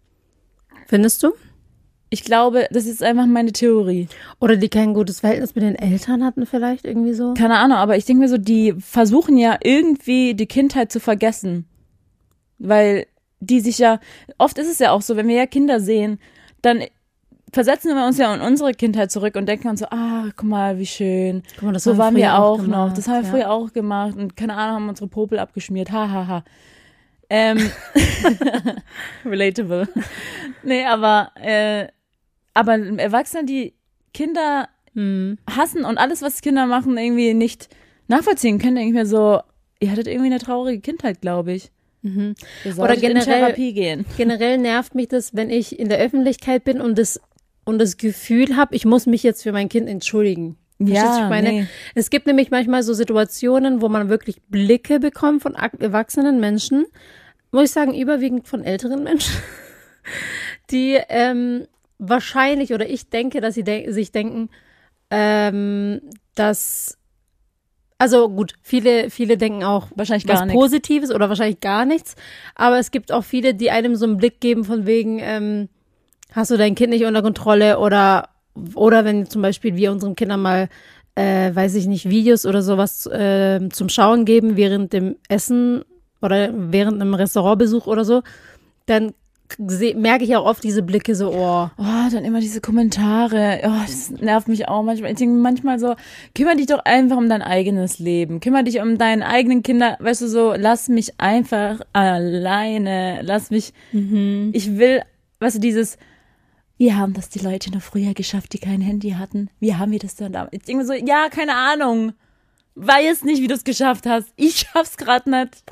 [SPEAKER 2] Findest du?
[SPEAKER 1] Ich glaube, das ist einfach meine Theorie.
[SPEAKER 2] Oder die kein gutes Verhältnis mit den Eltern hatten vielleicht irgendwie so?
[SPEAKER 1] Keine Ahnung, aber ich denke mir so, die versuchen ja irgendwie die Kindheit zu vergessen. Weil die sich ja, oft ist es ja auch so, wenn wir ja Kinder sehen, dann versetzen wir uns ja in unsere Kindheit zurück und denken uns so, ah, guck mal, wie schön.
[SPEAKER 2] Guck mal, das
[SPEAKER 1] so waren wir auch
[SPEAKER 2] gemacht,
[SPEAKER 1] noch. Das haben wir
[SPEAKER 2] ja.
[SPEAKER 1] früher auch gemacht und keine Ahnung, haben unsere Popel abgeschmiert. Ha, ha, ha. Ähm, relatable. Nee, aber, äh, aber Erwachsene, die Kinder hm. hassen und alles, was Kinder machen, irgendwie nicht nachvollziehen können, denke ich mir so, ihr hattet irgendwie eine traurige Kindheit, glaube ich.
[SPEAKER 2] Mhm.
[SPEAKER 1] Oder generell, in Therapie gehen.
[SPEAKER 2] Generell nervt mich das, wenn ich in der Öffentlichkeit bin und das, und das Gefühl habe, ich muss mich jetzt für mein Kind entschuldigen.
[SPEAKER 1] Ja,
[SPEAKER 2] ich meine,
[SPEAKER 1] nee.
[SPEAKER 2] Es gibt nämlich manchmal so Situationen, wo man wirklich Blicke bekommt von erwachsenen Menschen, muss ich sagen, überwiegend von älteren Menschen, die ähm, wahrscheinlich, oder ich denke, dass sie de- sich denken, ähm, dass, also gut, viele, viele denken auch
[SPEAKER 1] Wahrscheinlich
[SPEAKER 2] was
[SPEAKER 1] gar nichts.
[SPEAKER 2] Positives oder wahrscheinlich gar nichts, aber es gibt auch viele, die einem so einen Blick geben von wegen, ähm, hast du dein Kind nicht unter Kontrolle oder, oder wenn zum Beispiel wir unseren Kindern mal, äh, weiß ich nicht, Videos oder sowas äh, zum Schauen geben während dem Essen oder während einem Restaurantbesuch oder so, dann seh, merke ich auch oft diese Blicke so, oh.
[SPEAKER 1] Oh, dann immer diese Kommentare. Oh, das nervt mich auch manchmal. Ich denke manchmal so, kümmere dich doch einfach um dein eigenes Leben. Kümmere dich um deinen eigenen Kinder. Weißt du so, lass mich einfach alleine. Lass mich,
[SPEAKER 2] Mhm.
[SPEAKER 1] ich will, weißt du, dieses, wir haben das die Leute noch früher geschafft, die kein Handy hatten. Wie haben wir das dann damals? Ich denke so, ja, keine Ahnung. Weiß nicht, wie du es geschafft hast. Ich schaff's gerade nicht.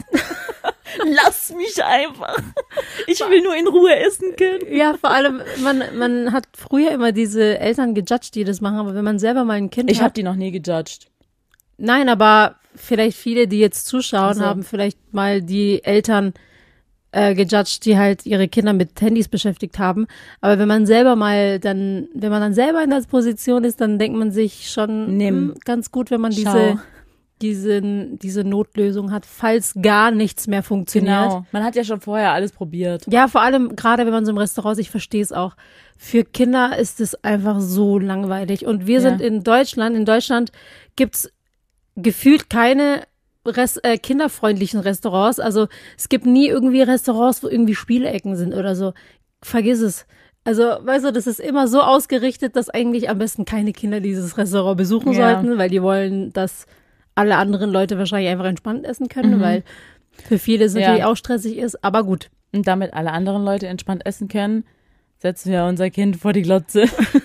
[SPEAKER 1] Lass mich einfach. Ich will nur in Ruhe essen können.
[SPEAKER 2] Ja, vor allem, man, man hat früher immer diese Eltern gejudged, die das machen, aber wenn man selber mal ein Kind
[SPEAKER 1] Ich
[SPEAKER 2] hat.
[SPEAKER 1] habe die noch nie gejudged.
[SPEAKER 2] Nein, aber vielleicht viele, die jetzt zuschauen,
[SPEAKER 1] Ach so.
[SPEAKER 2] haben vielleicht mal die Eltern äh, gejudged, die halt ihre Kinder mit Handys beschäftigt haben. Aber wenn man selber mal dann, wenn man dann selber in der Position ist, dann denkt man sich schon
[SPEAKER 1] Nimm.
[SPEAKER 2] mh, ganz gut, wenn man
[SPEAKER 1] Schau.
[SPEAKER 2] diese, diese, diese Notlösung hat, falls gar nichts mehr funktioniert.
[SPEAKER 1] Genau. Man hat ja schon vorher alles probiert.
[SPEAKER 2] Ja, vor allem gerade wenn man so im Restaurant ist, ich verstehe es auch. Für Kinder ist es einfach so langweilig. Und wir
[SPEAKER 1] Ja.
[SPEAKER 2] sind in Deutschland. In Deutschland gibt's gefühlt keine Rest, äh, kinderfreundlichen Restaurants. Also es gibt nie irgendwie Restaurants, wo irgendwie Spielecken sind oder so. Vergiss es. Also, weißt du, das ist immer so ausgerichtet, dass eigentlich am besten keine Kinder dieses Restaurant besuchen
[SPEAKER 1] Ja.
[SPEAKER 2] sollten, weil die wollen, dass alle anderen Leute wahrscheinlich einfach entspannt essen können,
[SPEAKER 1] Mhm.
[SPEAKER 2] weil für viele es
[SPEAKER 1] Ja.
[SPEAKER 2] natürlich auch stressig ist. Aber gut.
[SPEAKER 1] Und damit alle anderen Leute entspannt essen können, setzen wir unser Kind vor die Glotze.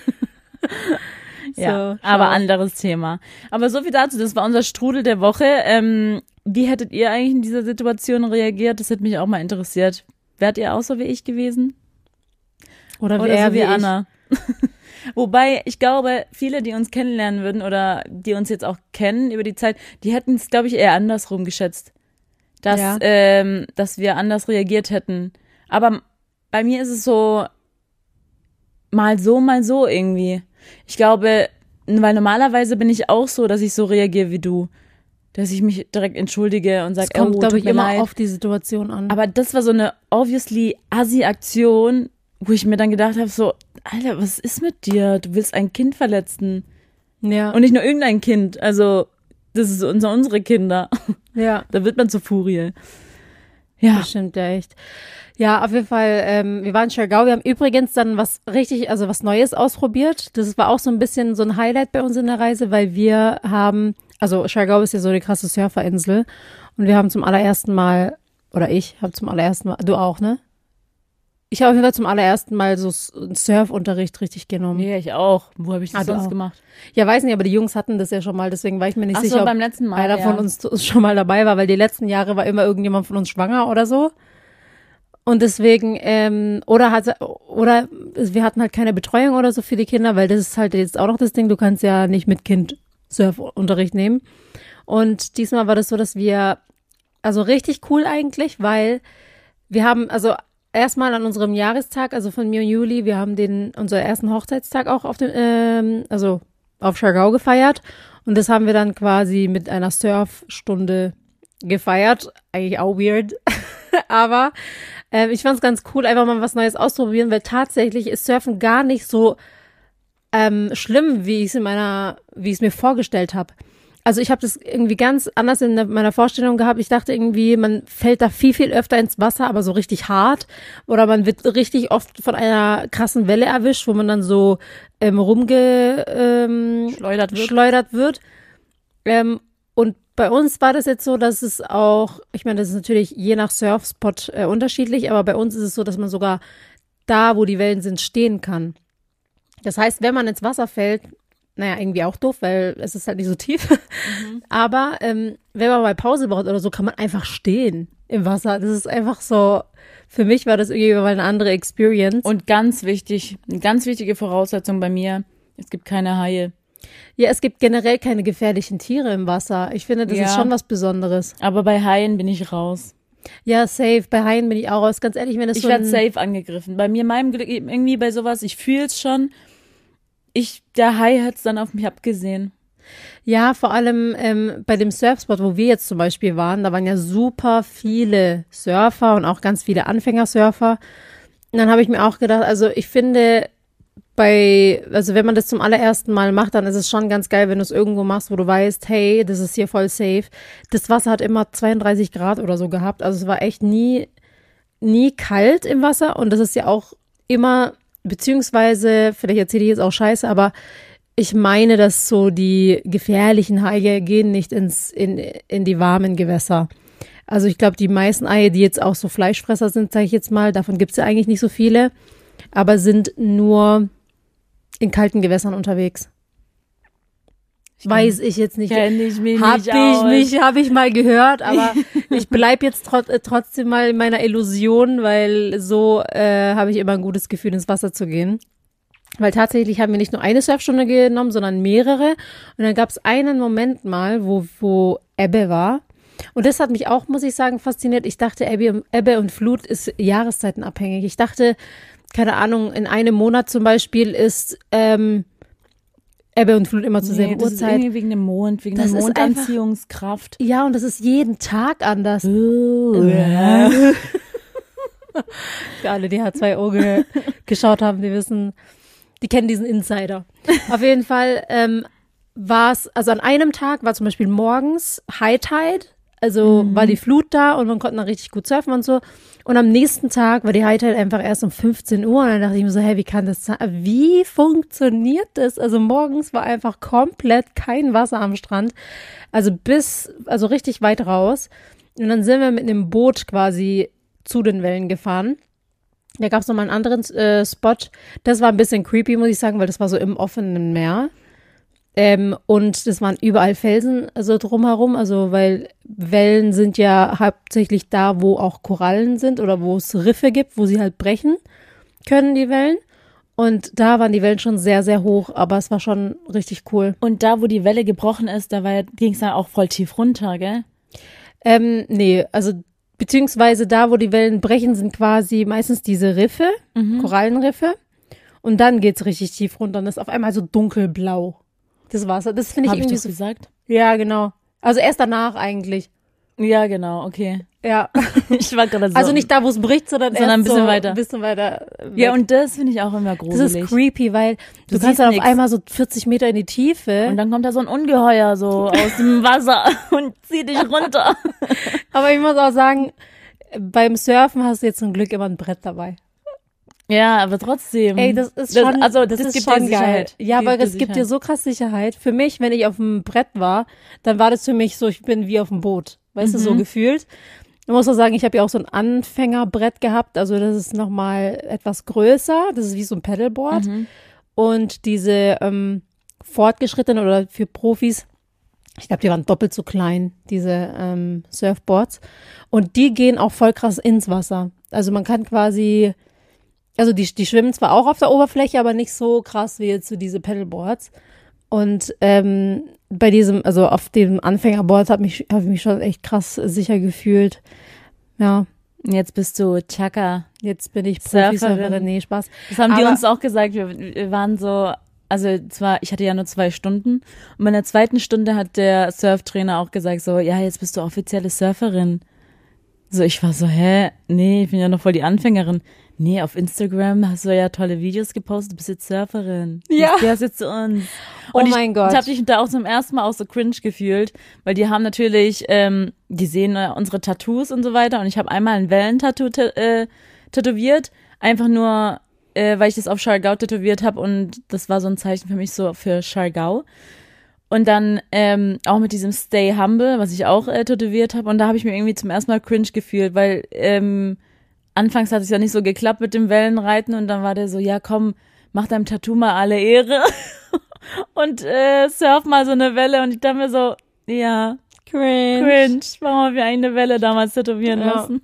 [SPEAKER 1] Ja,
[SPEAKER 2] So,
[SPEAKER 1] aber
[SPEAKER 2] schau.
[SPEAKER 1] anderes Thema. Aber so viel dazu, das war unser Strudel der Woche. Ähm, wie hättet ihr eigentlich in dieser Situation reagiert? Das hätte mich auch mal interessiert. Wärt ihr auch so wie ich gewesen?
[SPEAKER 2] Oder,
[SPEAKER 1] Oder
[SPEAKER 2] eher
[SPEAKER 1] so wie,
[SPEAKER 2] wie ich.
[SPEAKER 1] Anna? Wobei, ich glaube, viele, die uns kennenlernen würden oder die uns jetzt auch kennen über die Zeit, die hätten es, glaube ich, eher andersrum geschätzt. Dass,
[SPEAKER 2] Ja.
[SPEAKER 1] ähm, dass wir anders reagiert hätten. Aber bei mir ist es so, mal so, mal so irgendwie. Ich glaube, weil normalerweise bin ich auch so, dass ich so reagiere wie du. Dass ich mich direkt entschuldige und
[SPEAKER 2] Es
[SPEAKER 1] sage,
[SPEAKER 2] kommt,
[SPEAKER 1] oh,
[SPEAKER 2] glaube
[SPEAKER 1] tut
[SPEAKER 2] ich,
[SPEAKER 1] mir
[SPEAKER 2] immer
[SPEAKER 1] leid.
[SPEAKER 2] auf die Situation an.
[SPEAKER 1] Aber das war so eine obviously Assi-Aktion, wo ich mir dann gedacht habe, so, Alter, was ist mit dir? Du willst ein Kind verletzen.
[SPEAKER 2] ja,
[SPEAKER 1] Und nicht nur irgendein Kind. Also, das ist unser, unsere Kinder.
[SPEAKER 2] ja,
[SPEAKER 1] Da wird man zur Furie. Ja.
[SPEAKER 2] das stimmt ja echt. Ja, auf jeden Fall, ähm, wir waren in Siargao. Wir haben übrigens dann was richtig, also was Neues ausprobiert. Das war auch so ein bisschen so ein Highlight bei uns in der Reise, weil wir haben, also Siargao ist ja so eine krasse Surferinsel und wir haben zum allerersten Mal, oder ich habe zum allerersten Mal, du auch, ne? Ich habe auf jeden Fall zum allerersten Mal so S- Surfunterricht richtig genommen.
[SPEAKER 1] Ja, ich auch. Wo habe ich das
[SPEAKER 2] Ah, du
[SPEAKER 1] sonst
[SPEAKER 2] auch.
[SPEAKER 1] gemacht?
[SPEAKER 2] Ja, weiß nicht, aber die Jungs hatten das ja schon mal, deswegen war ich mir nicht
[SPEAKER 1] Ach so,
[SPEAKER 2] sicher, ob
[SPEAKER 1] beim letzten Mal,
[SPEAKER 2] einer
[SPEAKER 1] ja.
[SPEAKER 2] von uns schon mal dabei war, weil die letzten Jahre war immer irgendjemand von uns schwanger oder so. Und deswegen, ähm, oder hatte, oder wir hatten halt keine Betreuung oder so für die Kinder, weil das ist halt jetzt auch noch das Ding, du kannst ja nicht mit Kind Surfunterricht nehmen. Und diesmal war das so, dass wir, also richtig cool eigentlich, weil wir haben, also erstmal an unserem Jahrestag, also von mir und Juli, wir haben den, unseren ersten Hochzeitstag auch auf dem, ähm, also auf Siargao gefeiert. Und das haben wir dann quasi mit einer Surfstunde gefeiert. Eigentlich auch weird. Aber ähm, ich fand es ganz cool, einfach mal was Neues auszuprobieren, weil tatsächlich ist Surfen gar nicht so ähm, schlimm, wie ich es in meiner, wie ich es mir vorgestellt habe. Also ich habe das irgendwie ganz anders in der- meiner Vorstellung gehabt. Ich dachte irgendwie, man fällt da viel, viel öfter ins Wasser, aber so richtig hart. Oder man wird richtig oft von einer krassen Welle erwischt, wo man dann so ähm, rumge ähm,
[SPEAKER 1] Schleudert wird.
[SPEAKER 2] schleudert wird. Ähm, und bei uns war das jetzt so, dass es auch, ich meine, das ist natürlich je nach Surfspot äh, unterschiedlich, aber bei uns ist es so, dass man sogar da, wo die Wellen sind, stehen kann. Das heißt, wenn man ins Wasser fällt, naja, irgendwie auch doof, weil es ist halt nicht so tief. Aber ähm, wenn man mal Pause braucht oder so, kann man einfach stehen im Wasser. Das ist einfach so, für mich war das irgendwie mal eine andere Experience.
[SPEAKER 1] Und ganz wichtig, eine ganz wichtige Voraussetzung bei mir, es gibt keine Haie.
[SPEAKER 2] Ja, es gibt generell keine gefährlichen Tiere im Wasser. Ich finde, das
[SPEAKER 1] Ja.
[SPEAKER 2] ist schon was Besonderes.
[SPEAKER 1] Aber bei Haien bin ich raus.
[SPEAKER 2] Ja, safe. Bei Haien bin ich auch raus. Ganz ehrlich, wenn es
[SPEAKER 1] Ich
[SPEAKER 2] so
[SPEAKER 1] werde
[SPEAKER 2] ein-
[SPEAKER 1] safe angegriffen. Bei mir, meinem Glück, irgendwie bei sowas, ich fühl's schon. Ich, der Hai hat's dann auf mich abgesehen.
[SPEAKER 2] Ja, vor allem ähm, bei dem Surfspot, wo wir jetzt zum Beispiel waren, da waren ja super viele Surfer und auch ganz viele Anfängersurfer. Und dann habe ich mir auch gedacht, also ich finde, bei, also wenn man das zum allerersten Mal macht, dann ist es schon ganz geil, wenn du es irgendwo machst, wo du weißt, hey, das ist hier voll safe. Das Wasser hat immer zweiunddreißig Grad oder so gehabt, also es war echt nie, nie kalt im Wasser und das ist ja auch immer, beziehungsweise, vielleicht erzähle ich jetzt auch Scheiße, aber ich meine, dass so die gefährlichen Haie gehen nicht ins, in, in die warmen Gewässer. Also ich glaube, die meisten Haie, die jetzt auch so Fleischfresser sind, sage ich jetzt mal, davon gibt es ja eigentlich nicht so viele, aber sind nur in kalten Gewässern unterwegs. Weiß ich jetzt nicht.
[SPEAKER 1] Kenn ich mich
[SPEAKER 2] Hab
[SPEAKER 1] nicht
[SPEAKER 2] ich
[SPEAKER 1] aus.
[SPEAKER 2] mich, habe ich mal gehört, aber ich bleib jetzt trot, äh, trotzdem mal in meiner Illusion, weil so äh, habe ich immer ein gutes Gefühl, ins Wasser zu gehen. Weil tatsächlich haben wir nicht nur eine Surfstunde genommen, sondern mehrere. Und dann gab es einen Moment mal, wo, wo Ebbe war. Und das hat mich auch, muss ich sagen, fasziniert. Ich dachte, Ebbe, Ebbe und Flut ist jahreszeitenabhängig. Ich dachte, keine Ahnung, in einem Monat zum Beispiel ist ähm, Ebbe und Flut immer zur
[SPEAKER 1] Nee,
[SPEAKER 2] selben
[SPEAKER 1] das ist
[SPEAKER 2] Uhrzeit.
[SPEAKER 1] irgendwie wegen dem Mond, wegen
[SPEAKER 2] Das
[SPEAKER 1] der
[SPEAKER 2] ist
[SPEAKER 1] Mondanziehungskraft.
[SPEAKER 2] Ja, und das ist jeden Tag anders.
[SPEAKER 1] Oh,
[SPEAKER 2] Ja. Für alle, die H zwei O ge geschaut haben, die wissen, die kennen diesen Insider. Auf jeden Fall ähm, war es, also an einem Tag war zum Beispiel morgens High Tide, also
[SPEAKER 1] Mhm.
[SPEAKER 2] war die Flut da und man konnte dann richtig gut surfen und so. Und am nächsten Tag war die High Tide einfach erst um fünfzehn Uhr und dann dachte ich mir so, hey, wie kann das sein? Wie funktioniert das? Also morgens war einfach komplett kein Wasser am Strand, also bis, also richtig weit raus. Und dann sind wir mit einem Boot quasi zu den Wellen gefahren. Da gab es noch mal einen anderen äh, Spot. Das war ein bisschen creepy, muss ich sagen, weil das war so im offenen Meer. Ähm, und das waren überall Felsen, also drumherum, also weil Wellen sind ja hauptsächlich da, wo auch Korallen sind oder wo es Riffe gibt, wo sie halt brechen können, die Wellen. Und da waren die Wellen schon sehr, sehr hoch, aber es war schon richtig cool.
[SPEAKER 1] Und da, wo die Welle gebrochen ist, da war, ging es dann auch voll tief runter, gell?
[SPEAKER 2] Ähm, nee, also beziehungsweise da, wo die Wellen brechen, sind quasi meistens diese Riffe,
[SPEAKER 1] Mhm.
[SPEAKER 2] Korallenriffe. Und dann geht's richtig tief runter und ist auf einmal so dunkelblau. Das Wasser, das finde ich
[SPEAKER 1] Habe ich
[SPEAKER 2] irgendwie
[SPEAKER 1] das
[SPEAKER 2] so.
[SPEAKER 1] gesagt?
[SPEAKER 2] Ja, genau. Also erst danach eigentlich.
[SPEAKER 1] Ja, genau, okay.
[SPEAKER 2] Ja.
[SPEAKER 1] Ich war gerade so.
[SPEAKER 2] Also nicht da, wo es bricht, sondern,
[SPEAKER 1] Sondern
[SPEAKER 2] erst
[SPEAKER 1] ein bisschen
[SPEAKER 2] so
[SPEAKER 1] weiter.
[SPEAKER 2] Ein bisschen weiter.
[SPEAKER 1] Ja,
[SPEAKER 2] weg.
[SPEAKER 1] und das finde ich auch immer
[SPEAKER 2] das
[SPEAKER 1] gruselig.
[SPEAKER 2] ist creepy, weil du,
[SPEAKER 1] Du
[SPEAKER 2] kannst
[SPEAKER 1] siehst
[SPEAKER 2] dann auf
[SPEAKER 1] nix.
[SPEAKER 2] einmal so vierzig Meter in die Tiefe.
[SPEAKER 1] Und dann kommt da so ein Ungeheuer so aus dem Wasser und zieht dich runter.
[SPEAKER 2] Aber ich muss auch sagen, beim Surfen hast du jetzt zum Glück immer ein Brett dabei.
[SPEAKER 1] Ja, aber trotzdem.
[SPEAKER 2] Ey, das ist
[SPEAKER 1] Das-
[SPEAKER 2] schon,
[SPEAKER 1] also das,
[SPEAKER 2] ist
[SPEAKER 1] gibt
[SPEAKER 2] schon
[SPEAKER 1] dir Sicherheit.
[SPEAKER 2] geil. Ja,
[SPEAKER 1] Gibt
[SPEAKER 2] aber
[SPEAKER 1] dir
[SPEAKER 2] das gibt dir
[SPEAKER 1] Sicherheit.
[SPEAKER 2] so krass Sicherheit. Für mich, wenn ich auf dem Brett war, dann war das für mich so, ich bin wie auf dem Boot. Weißt du, so
[SPEAKER 1] Mhm.
[SPEAKER 2] gefühlt. Ich muss auch sagen, ich habe ja auch so ein Anfängerbrett gehabt. Also das ist nochmal etwas größer. Das ist wie so ein Paddleboard.
[SPEAKER 1] Mhm.
[SPEAKER 2] Und diese ähm, fortgeschrittenen oder für Profis, ich glaube, die waren doppelt so klein, diese ähm, Surfboards. Und die gehen auch voll krass ins Wasser. Also man kann quasi, also die, die schwimmen zwar auch auf der Oberfläche, aber nicht so krass wie jetzt so diese Paddleboards. Und ähm, bei diesem, also auf dem Anfängerboard habe mich, hab ich mich schon echt krass sicher gefühlt. Ja,
[SPEAKER 1] Jetzt bist du Chaka.
[SPEAKER 2] jetzt bin ich
[SPEAKER 1] Surferin.
[SPEAKER 2] Profisurferin. Nee, Spaß.
[SPEAKER 1] Das haben die
[SPEAKER 2] Aber-
[SPEAKER 1] uns auch gesagt. Wir, wir waren so, also zwar, ich hatte ja nur zwei Stunden. Und in der zweiten Stunde hat der Surftrainer auch gesagt so, ja, jetzt bist du offizielle Surferin. So, ich war so, hä? Nee, ich bin ja noch voll die Anfängerin. Nee, auf Instagram hast du ja tolle Videos gepostet, du bist jetzt Surferin.
[SPEAKER 2] Ja.
[SPEAKER 1] Jetzt gehörst jetzt zu uns.
[SPEAKER 2] Oh
[SPEAKER 1] Und ich,
[SPEAKER 2] mein Gott.
[SPEAKER 1] Ich habe mich da auch zum ersten Mal auch so cringe gefühlt, weil die haben natürlich, ähm, die sehen äh, unsere Tattoos und so weiter. Und ich habe einmal ein Wellentattoo tä- äh, tätowiert, einfach nur, äh, weil ich das auf Siargao tätowiert habe und das war so ein Zeichen für mich so für Siargao. Und dann ähm, auch mit diesem Stay Humble, was ich auch äh, tätowiert habe. Und da habe ich mir irgendwie zum ersten Mal cringe gefühlt, weil ähm, anfangs hat es ja nicht so geklappt mit dem Wellenreiten. Und dann war der so, ja komm, mach deinem Tattoo mal alle Ehre und äh, surf mal so eine Welle. Und ich dachte mir so, ja,
[SPEAKER 2] Cringe.
[SPEAKER 1] cringe, warum haben wir eigentlich eine Welle damals tätowieren
[SPEAKER 2] Ja.
[SPEAKER 1] lassen?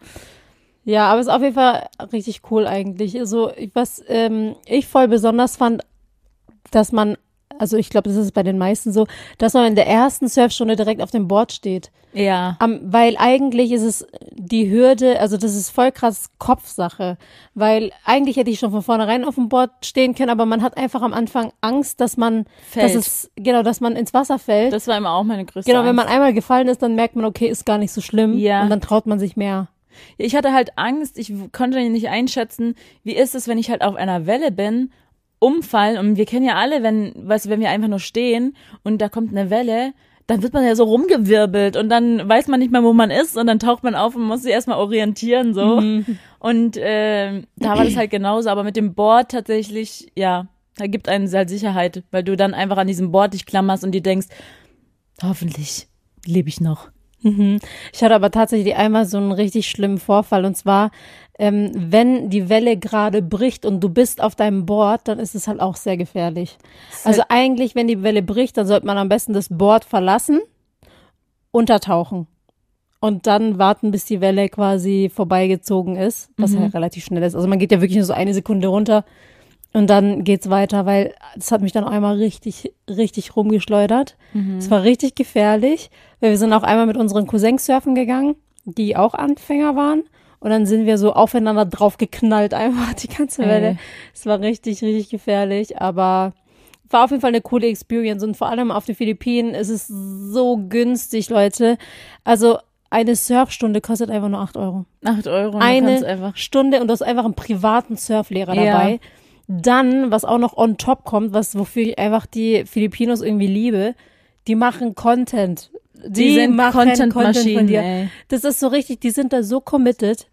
[SPEAKER 2] Ja, aber es ist auf jeden Fall richtig cool eigentlich. Also, was ähm, ich voll besonders fand, dass man also ich glaube, das ist bei den meisten so, dass man in der ersten Surfstunde direkt auf dem Board steht.
[SPEAKER 1] Ja.
[SPEAKER 2] Um, weil eigentlich ist es die Hürde, also das ist voll krass Kopfsache, weil eigentlich hätte ich schon von vornherein auf dem Board stehen können, aber man hat einfach am Anfang Angst, dass man,
[SPEAKER 1] Fällt.
[SPEAKER 2] dass es, genau, dass man ins Wasser fällt.
[SPEAKER 1] Das war immer auch meine größte
[SPEAKER 2] Genau,
[SPEAKER 1] Angst.
[SPEAKER 2] wenn man einmal gefallen ist, dann merkt man, okay, ist gar nicht so schlimm.
[SPEAKER 1] Ja.
[SPEAKER 2] Und dann traut man sich mehr.
[SPEAKER 1] Ich hatte halt Angst, ich konnte nicht einschätzen, wie ist es, wenn ich halt auf einer Welle bin, umfallen, und wir kennen ja alle, wenn, weißt du, wenn wir einfach nur stehen und da kommt eine Welle, dann wird man ja so rumgewirbelt und dann weiß man nicht mehr, wo man ist, und dann taucht man auf und muss sich erstmal orientieren, so. Mhm. Und äh, da war das halt genauso, aber mit dem Board tatsächlich, ja, da gibt einen halt Sicherheit, weil du dann einfach an diesem Board dich klammerst und dir denkst, hoffentlich lebe ich noch.
[SPEAKER 2] Mhm. Ich hatte aber tatsächlich einmal so einen richtig schlimmen Vorfall, und zwar, ähm, wenn die Welle gerade bricht und du bist auf deinem Board, dann ist es halt auch sehr gefährlich. Also eigentlich, wenn die Welle bricht, dann sollte man am besten das Board verlassen, untertauchen und dann warten, bis die Welle quasi vorbeigezogen ist, was mhm. halt relativ schnell ist. Also man geht ja wirklich nur so eine Sekunde runter und dann geht's weiter, weil das hat mich dann einmal richtig, richtig rumgeschleudert. Mhm. Es war richtig gefährlich, weil wir sind auch einmal mit unseren Cousins surfen gegangen, die auch Anfänger waren. Und dann sind wir so aufeinander drauf geknallt, einfach die ganze Welle. Es war richtig, richtig gefährlich, aber war auf jeden Fall eine coole Experience. Und vor allem auf den Philippinen ist es so günstig, Leute. Also eine Surfstunde kostet einfach nur acht Euro.
[SPEAKER 1] acht Euro.
[SPEAKER 2] Eine einfach. Stunde, und du hast einfach einen privaten Surflehrer ja. dabei. Dann, was auch noch on top kommt, was wofür ich einfach die Filipinos irgendwie liebe, die machen Content. Die,
[SPEAKER 1] die sind
[SPEAKER 2] machen
[SPEAKER 1] Content-Maschinen,
[SPEAKER 2] Content von dir.
[SPEAKER 1] Ey.
[SPEAKER 2] Das ist so richtig, die sind da so committed.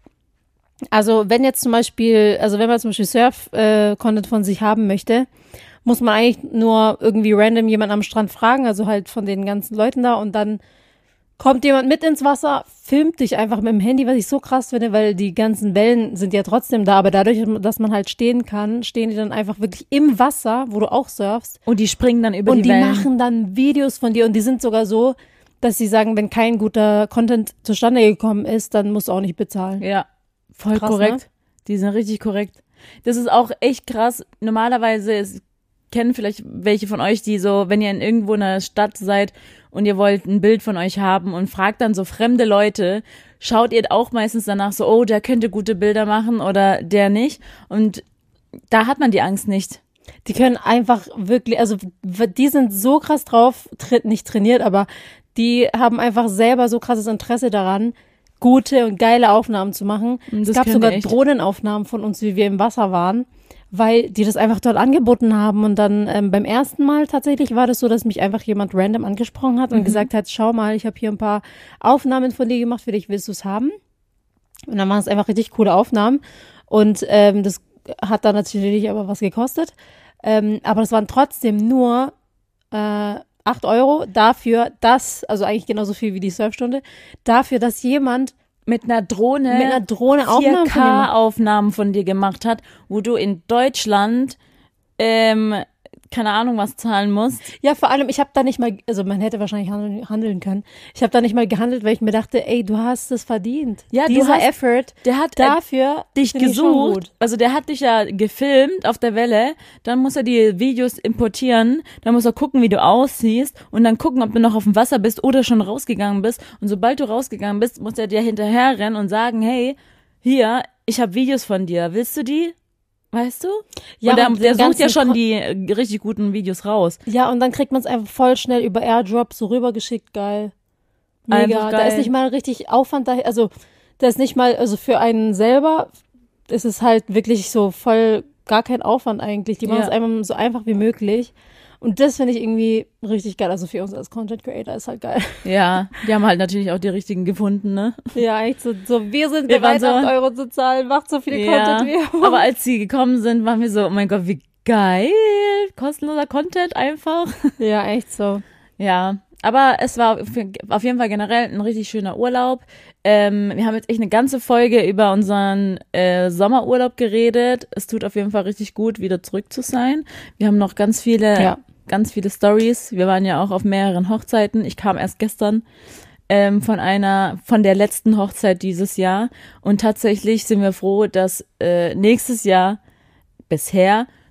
[SPEAKER 2] Also wenn jetzt zum Beispiel, also wenn man zum Beispiel Surf-Content äh, von sich haben möchte, muss man eigentlich nur irgendwie random jemanden am Strand fragen, also halt von den ganzen Leuten da, und dann kommt jemand mit ins Wasser, filmt dich einfach mit dem Handy, was ich so krass finde, weil die ganzen Wellen sind ja trotzdem da, aber dadurch, dass man halt stehen kann, stehen die dann einfach wirklich im Wasser, wo du auch surfst.
[SPEAKER 1] Und die springen dann über
[SPEAKER 2] und
[SPEAKER 1] die Wellen.
[SPEAKER 2] Und die machen dann Videos von dir, und die sind sogar so, dass sie sagen, wenn kein guter Content zustande gekommen ist, dann musst du auch nicht bezahlen.
[SPEAKER 1] Ja, voll krass, korrekt. Ne? Die sind richtig korrekt. Das ist auch echt krass. Normalerweise ist, kennen vielleicht welche von euch, die so, wenn ihr in irgendwo in einer Stadt seid und ihr wollt ein Bild von euch haben und fragt dann so fremde Leute, schaut ihr auch meistens danach so, oh, der könnte gute Bilder machen oder der nicht. Und da hat man die Angst nicht.
[SPEAKER 2] Die können einfach wirklich, also die sind so krass drauf, tra- nicht trainiert, aber die haben einfach selber so krasses Interesse daran, gute und geile Aufnahmen zu machen. Das es gab sogar echt. Drohnenaufnahmen von uns, wie wir im Wasser waren, weil die das einfach dort angeboten haben. Und dann ähm, beim ersten Mal tatsächlich war das so, dass mich einfach jemand random angesprochen hat und mhm. gesagt hat, schau mal, ich habe hier ein paar Aufnahmen von dir gemacht, für dich willst du es haben? Und dann waren es einfach richtig coole Aufnahmen. Und ähm, das hat dann natürlich aber was gekostet. Ähm, aber das waren trotzdem nur äh, acht Euro dafür, dass, also eigentlich genauso viel wie die Surfstunde, dafür, dass jemand
[SPEAKER 1] mit einer Drohne,
[SPEAKER 2] mit einer Drohne Aufnahmen
[SPEAKER 1] vier K-Aufnahmen von dir gemacht hat, wo du in Deutschland ähm, keine Ahnung was zahlen musst.
[SPEAKER 2] Ja, vor allem, ich habe da nicht mal, also man hätte wahrscheinlich handeln, handeln können. Ich habe da nicht mal gehandelt, weil ich mir dachte, ey, du hast es verdient.
[SPEAKER 1] Ja,
[SPEAKER 2] dieser
[SPEAKER 1] du hast,
[SPEAKER 2] Effort,
[SPEAKER 1] der hat
[SPEAKER 2] dafür
[SPEAKER 1] äh, dich gesucht. Also der hat dich ja gefilmt auf der Welle, dann muss er die Videos importieren, dann muss er gucken, wie du aussiehst und dann gucken, ob du noch auf dem Wasser bist oder schon rausgegangen bist. Und sobald du rausgegangen bist, muss er dir hinterher rennen und sagen, hey, hier, ich habe Videos von dir, willst du die? Weißt du? Ja, und der, und der sucht ja schon die äh, richtig guten Videos raus.
[SPEAKER 2] Ja, und dann kriegt man es einfach voll schnell über Airdrop so rübergeschickt, geil. Mega. Geil. Da ist nicht mal richtig Aufwand da, also da ist nicht mal, also für einen selber ist es halt wirklich so voll gar kein Aufwand eigentlich. Die machen es ja. einfach so einfach wie möglich. Und das finde ich irgendwie richtig geil. Also für uns als Content Creator ist halt geil.
[SPEAKER 1] Ja, die haben halt natürlich auch die richtigen gefunden, ne?
[SPEAKER 2] Ja, echt so, so wir sind wir bereit, so, acht Euro zu zahlen, macht so viele ja, Content wie
[SPEAKER 1] aber als sie gekommen sind, waren wir so, oh mein Gott, wie geil. Kostenloser Content einfach.
[SPEAKER 2] Ja, echt so.
[SPEAKER 1] Ja, aber es war auf jeden Fall generell ein richtig schöner Urlaub. Ähm, wir haben jetzt echt eine ganze Folge über unseren äh, Sommerurlaub geredet. Es tut auf jeden Fall richtig gut, wieder zurück zu sein. Wir haben noch ganz viele, ja. ganz viele Stories. Wir waren ja auch auf mehreren Hochzeiten. Ich kam erst gestern ähm, von einer, von der letzten Hochzeit dieses Jahr. Und tatsächlich sind wir froh, dass äh, nächstes Jahr bisher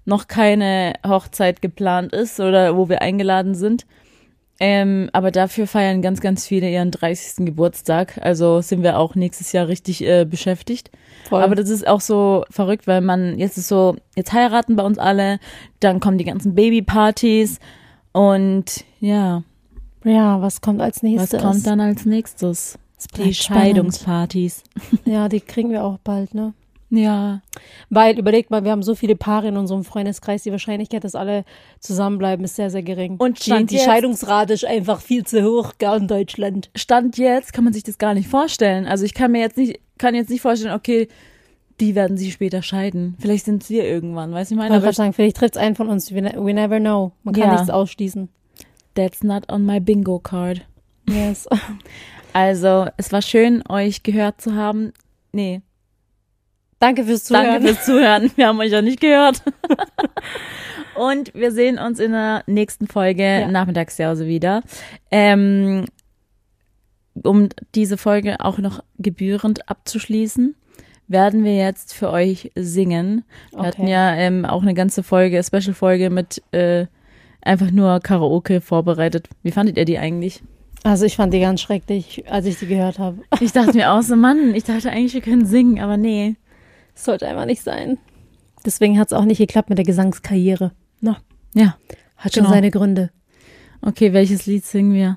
[SPEAKER 1] noch keine Hochzeit geplant ist oder wo wir eingeladen sind. Ähm, aber dafür feiern ganz, ganz viele ihren dreißigsten Geburtstag. Also sind wir auch nächstes Jahr richtig äh, beschäftigt.
[SPEAKER 2] Voll.
[SPEAKER 1] Aber das ist auch so verrückt, weil man, jetzt ist so, jetzt heiraten bei uns alle, dann kommen die ganzen Babypartys und ja.
[SPEAKER 2] Ja, was kommt als nächstes?
[SPEAKER 1] Was kommt dann als nächstes? Die
[SPEAKER 2] spannend.
[SPEAKER 1] Scheidungspartys.
[SPEAKER 2] Ja, die kriegen wir auch bald, ne?
[SPEAKER 1] Ja.
[SPEAKER 2] Weil, überlegt mal, wir haben so viele Paare in unserem Freundeskreis, die Wahrscheinlichkeit, dass alle zusammenbleiben, ist sehr, sehr gering.
[SPEAKER 1] Und Stand
[SPEAKER 2] die
[SPEAKER 1] jetzt-
[SPEAKER 2] Scheidungsrate ist einfach viel zu hoch, gar in Deutschland.
[SPEAKER 1] Stand jetzt kann man sich das gar nicht vorstellen. Also ich kann mir jetzt nicht, kann jetzt nicht vorstellen, okay, die werden sich später scheiden. Vielleicht sind es wir irgendwann, weißt du, ich
[SPEAKER 2] Ich
[SPEAKER 1] meine,
[SPEAKER 2] wollte
[SPEAKER 1] aber
[SPEAKER 2] gerade sagen, vielleicht trifft es einen von uns. We, ne we never know. Man kann
[SPEAKER 1] Ja.
[SPEAKER 2] nichts ausschließen.
[SPEAKER 1] that's not on my bingo card.
[SPEAKER 2] Yes.
[SPEAKER 1] Also, es war schön, euch gehört zu haben. Nee,
[SPEAKER 2] Danke fürs Zuhören.
[SPEAKER 1] danke fürs Zuhören. Wir haben euch ja nicht gehört. Und wir sehen uns in der nächsten Folge
[SPEAKER 2] Ja.
[SPEAKER 1] Nachmittagsjause wieder. Ähm, um diese Folge auch noch gebührend abzuschließen, werden wir jetzt für euch singen. Wir
[SPEAKER 2] Okay.
[SPEAKER 1] hatten ja ähm, auch eine ganze Folge, Special-Folge mit äh, einfach nur Karaoke vorbereitet. Wie fandet ihr die eigentlich?
[SPEAKER 2] Also ich fand die ganz schrecklich, als ich die gehört habe.
[SPEAKER 1] Ich dachte mir auch so, Mann, ich dachte eigentlich, wir können singen, aber nee.
[SPEAKER 2] Das sollte einfach nicht sein. Deswegen hat es auch nicht geklappt mit der Gesangskarriere. No.
[SPEAKER 1] Ja,
[SPEAKER 2] Hat schon
[SPEAKER 1] Genau.
[SPEAKER 2] seine Gründe.
[SPEAKER 1] okay, welches Lied singen wir?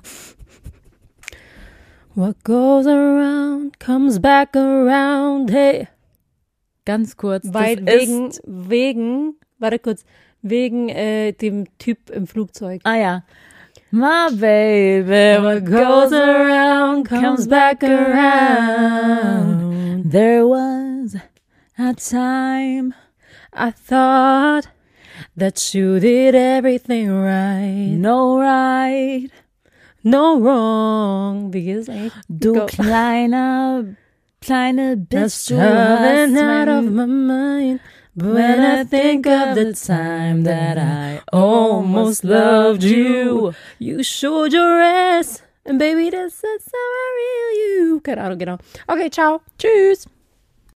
[SPEAKER 2] What goes around comes back around, hey.
[SPEAKER 1] Ganz kurz.
[SPEAKER 2] Weil
[SPEAKER 1] das
[SPEAKER 2] wegen,
[SPEAKER 1] ist,
[SPEAKER 2] wegen, warte kurz, wegen äh, dem Typ im Flugzeug.
[SPEAKER 1] ah ja. My baby, what goes around comes back around. There was a time.
[SPEAKER 2] I thought that you did everything right.
[SPEAKER 1] No right.
[SPEAKER 2] No wrong, because I
[SPEAKER 1] Du
[SPEAKER 2] Go.
[SPEAKER 1] kleiner, kleine
[SPEAKER 2] That's
[SPEAKER 1] Bitch, du hast
[SPEAKER 2] driving out of
[SPEAKER 1] mein,
[SPEAKER 2] my mind. When I think of the time that I almost loved you, you showed your ass, and baby, that's, that's how I real you. Keine Ahnung, genau. Okay, ciao.
[SPEAKER 1] Tschüss.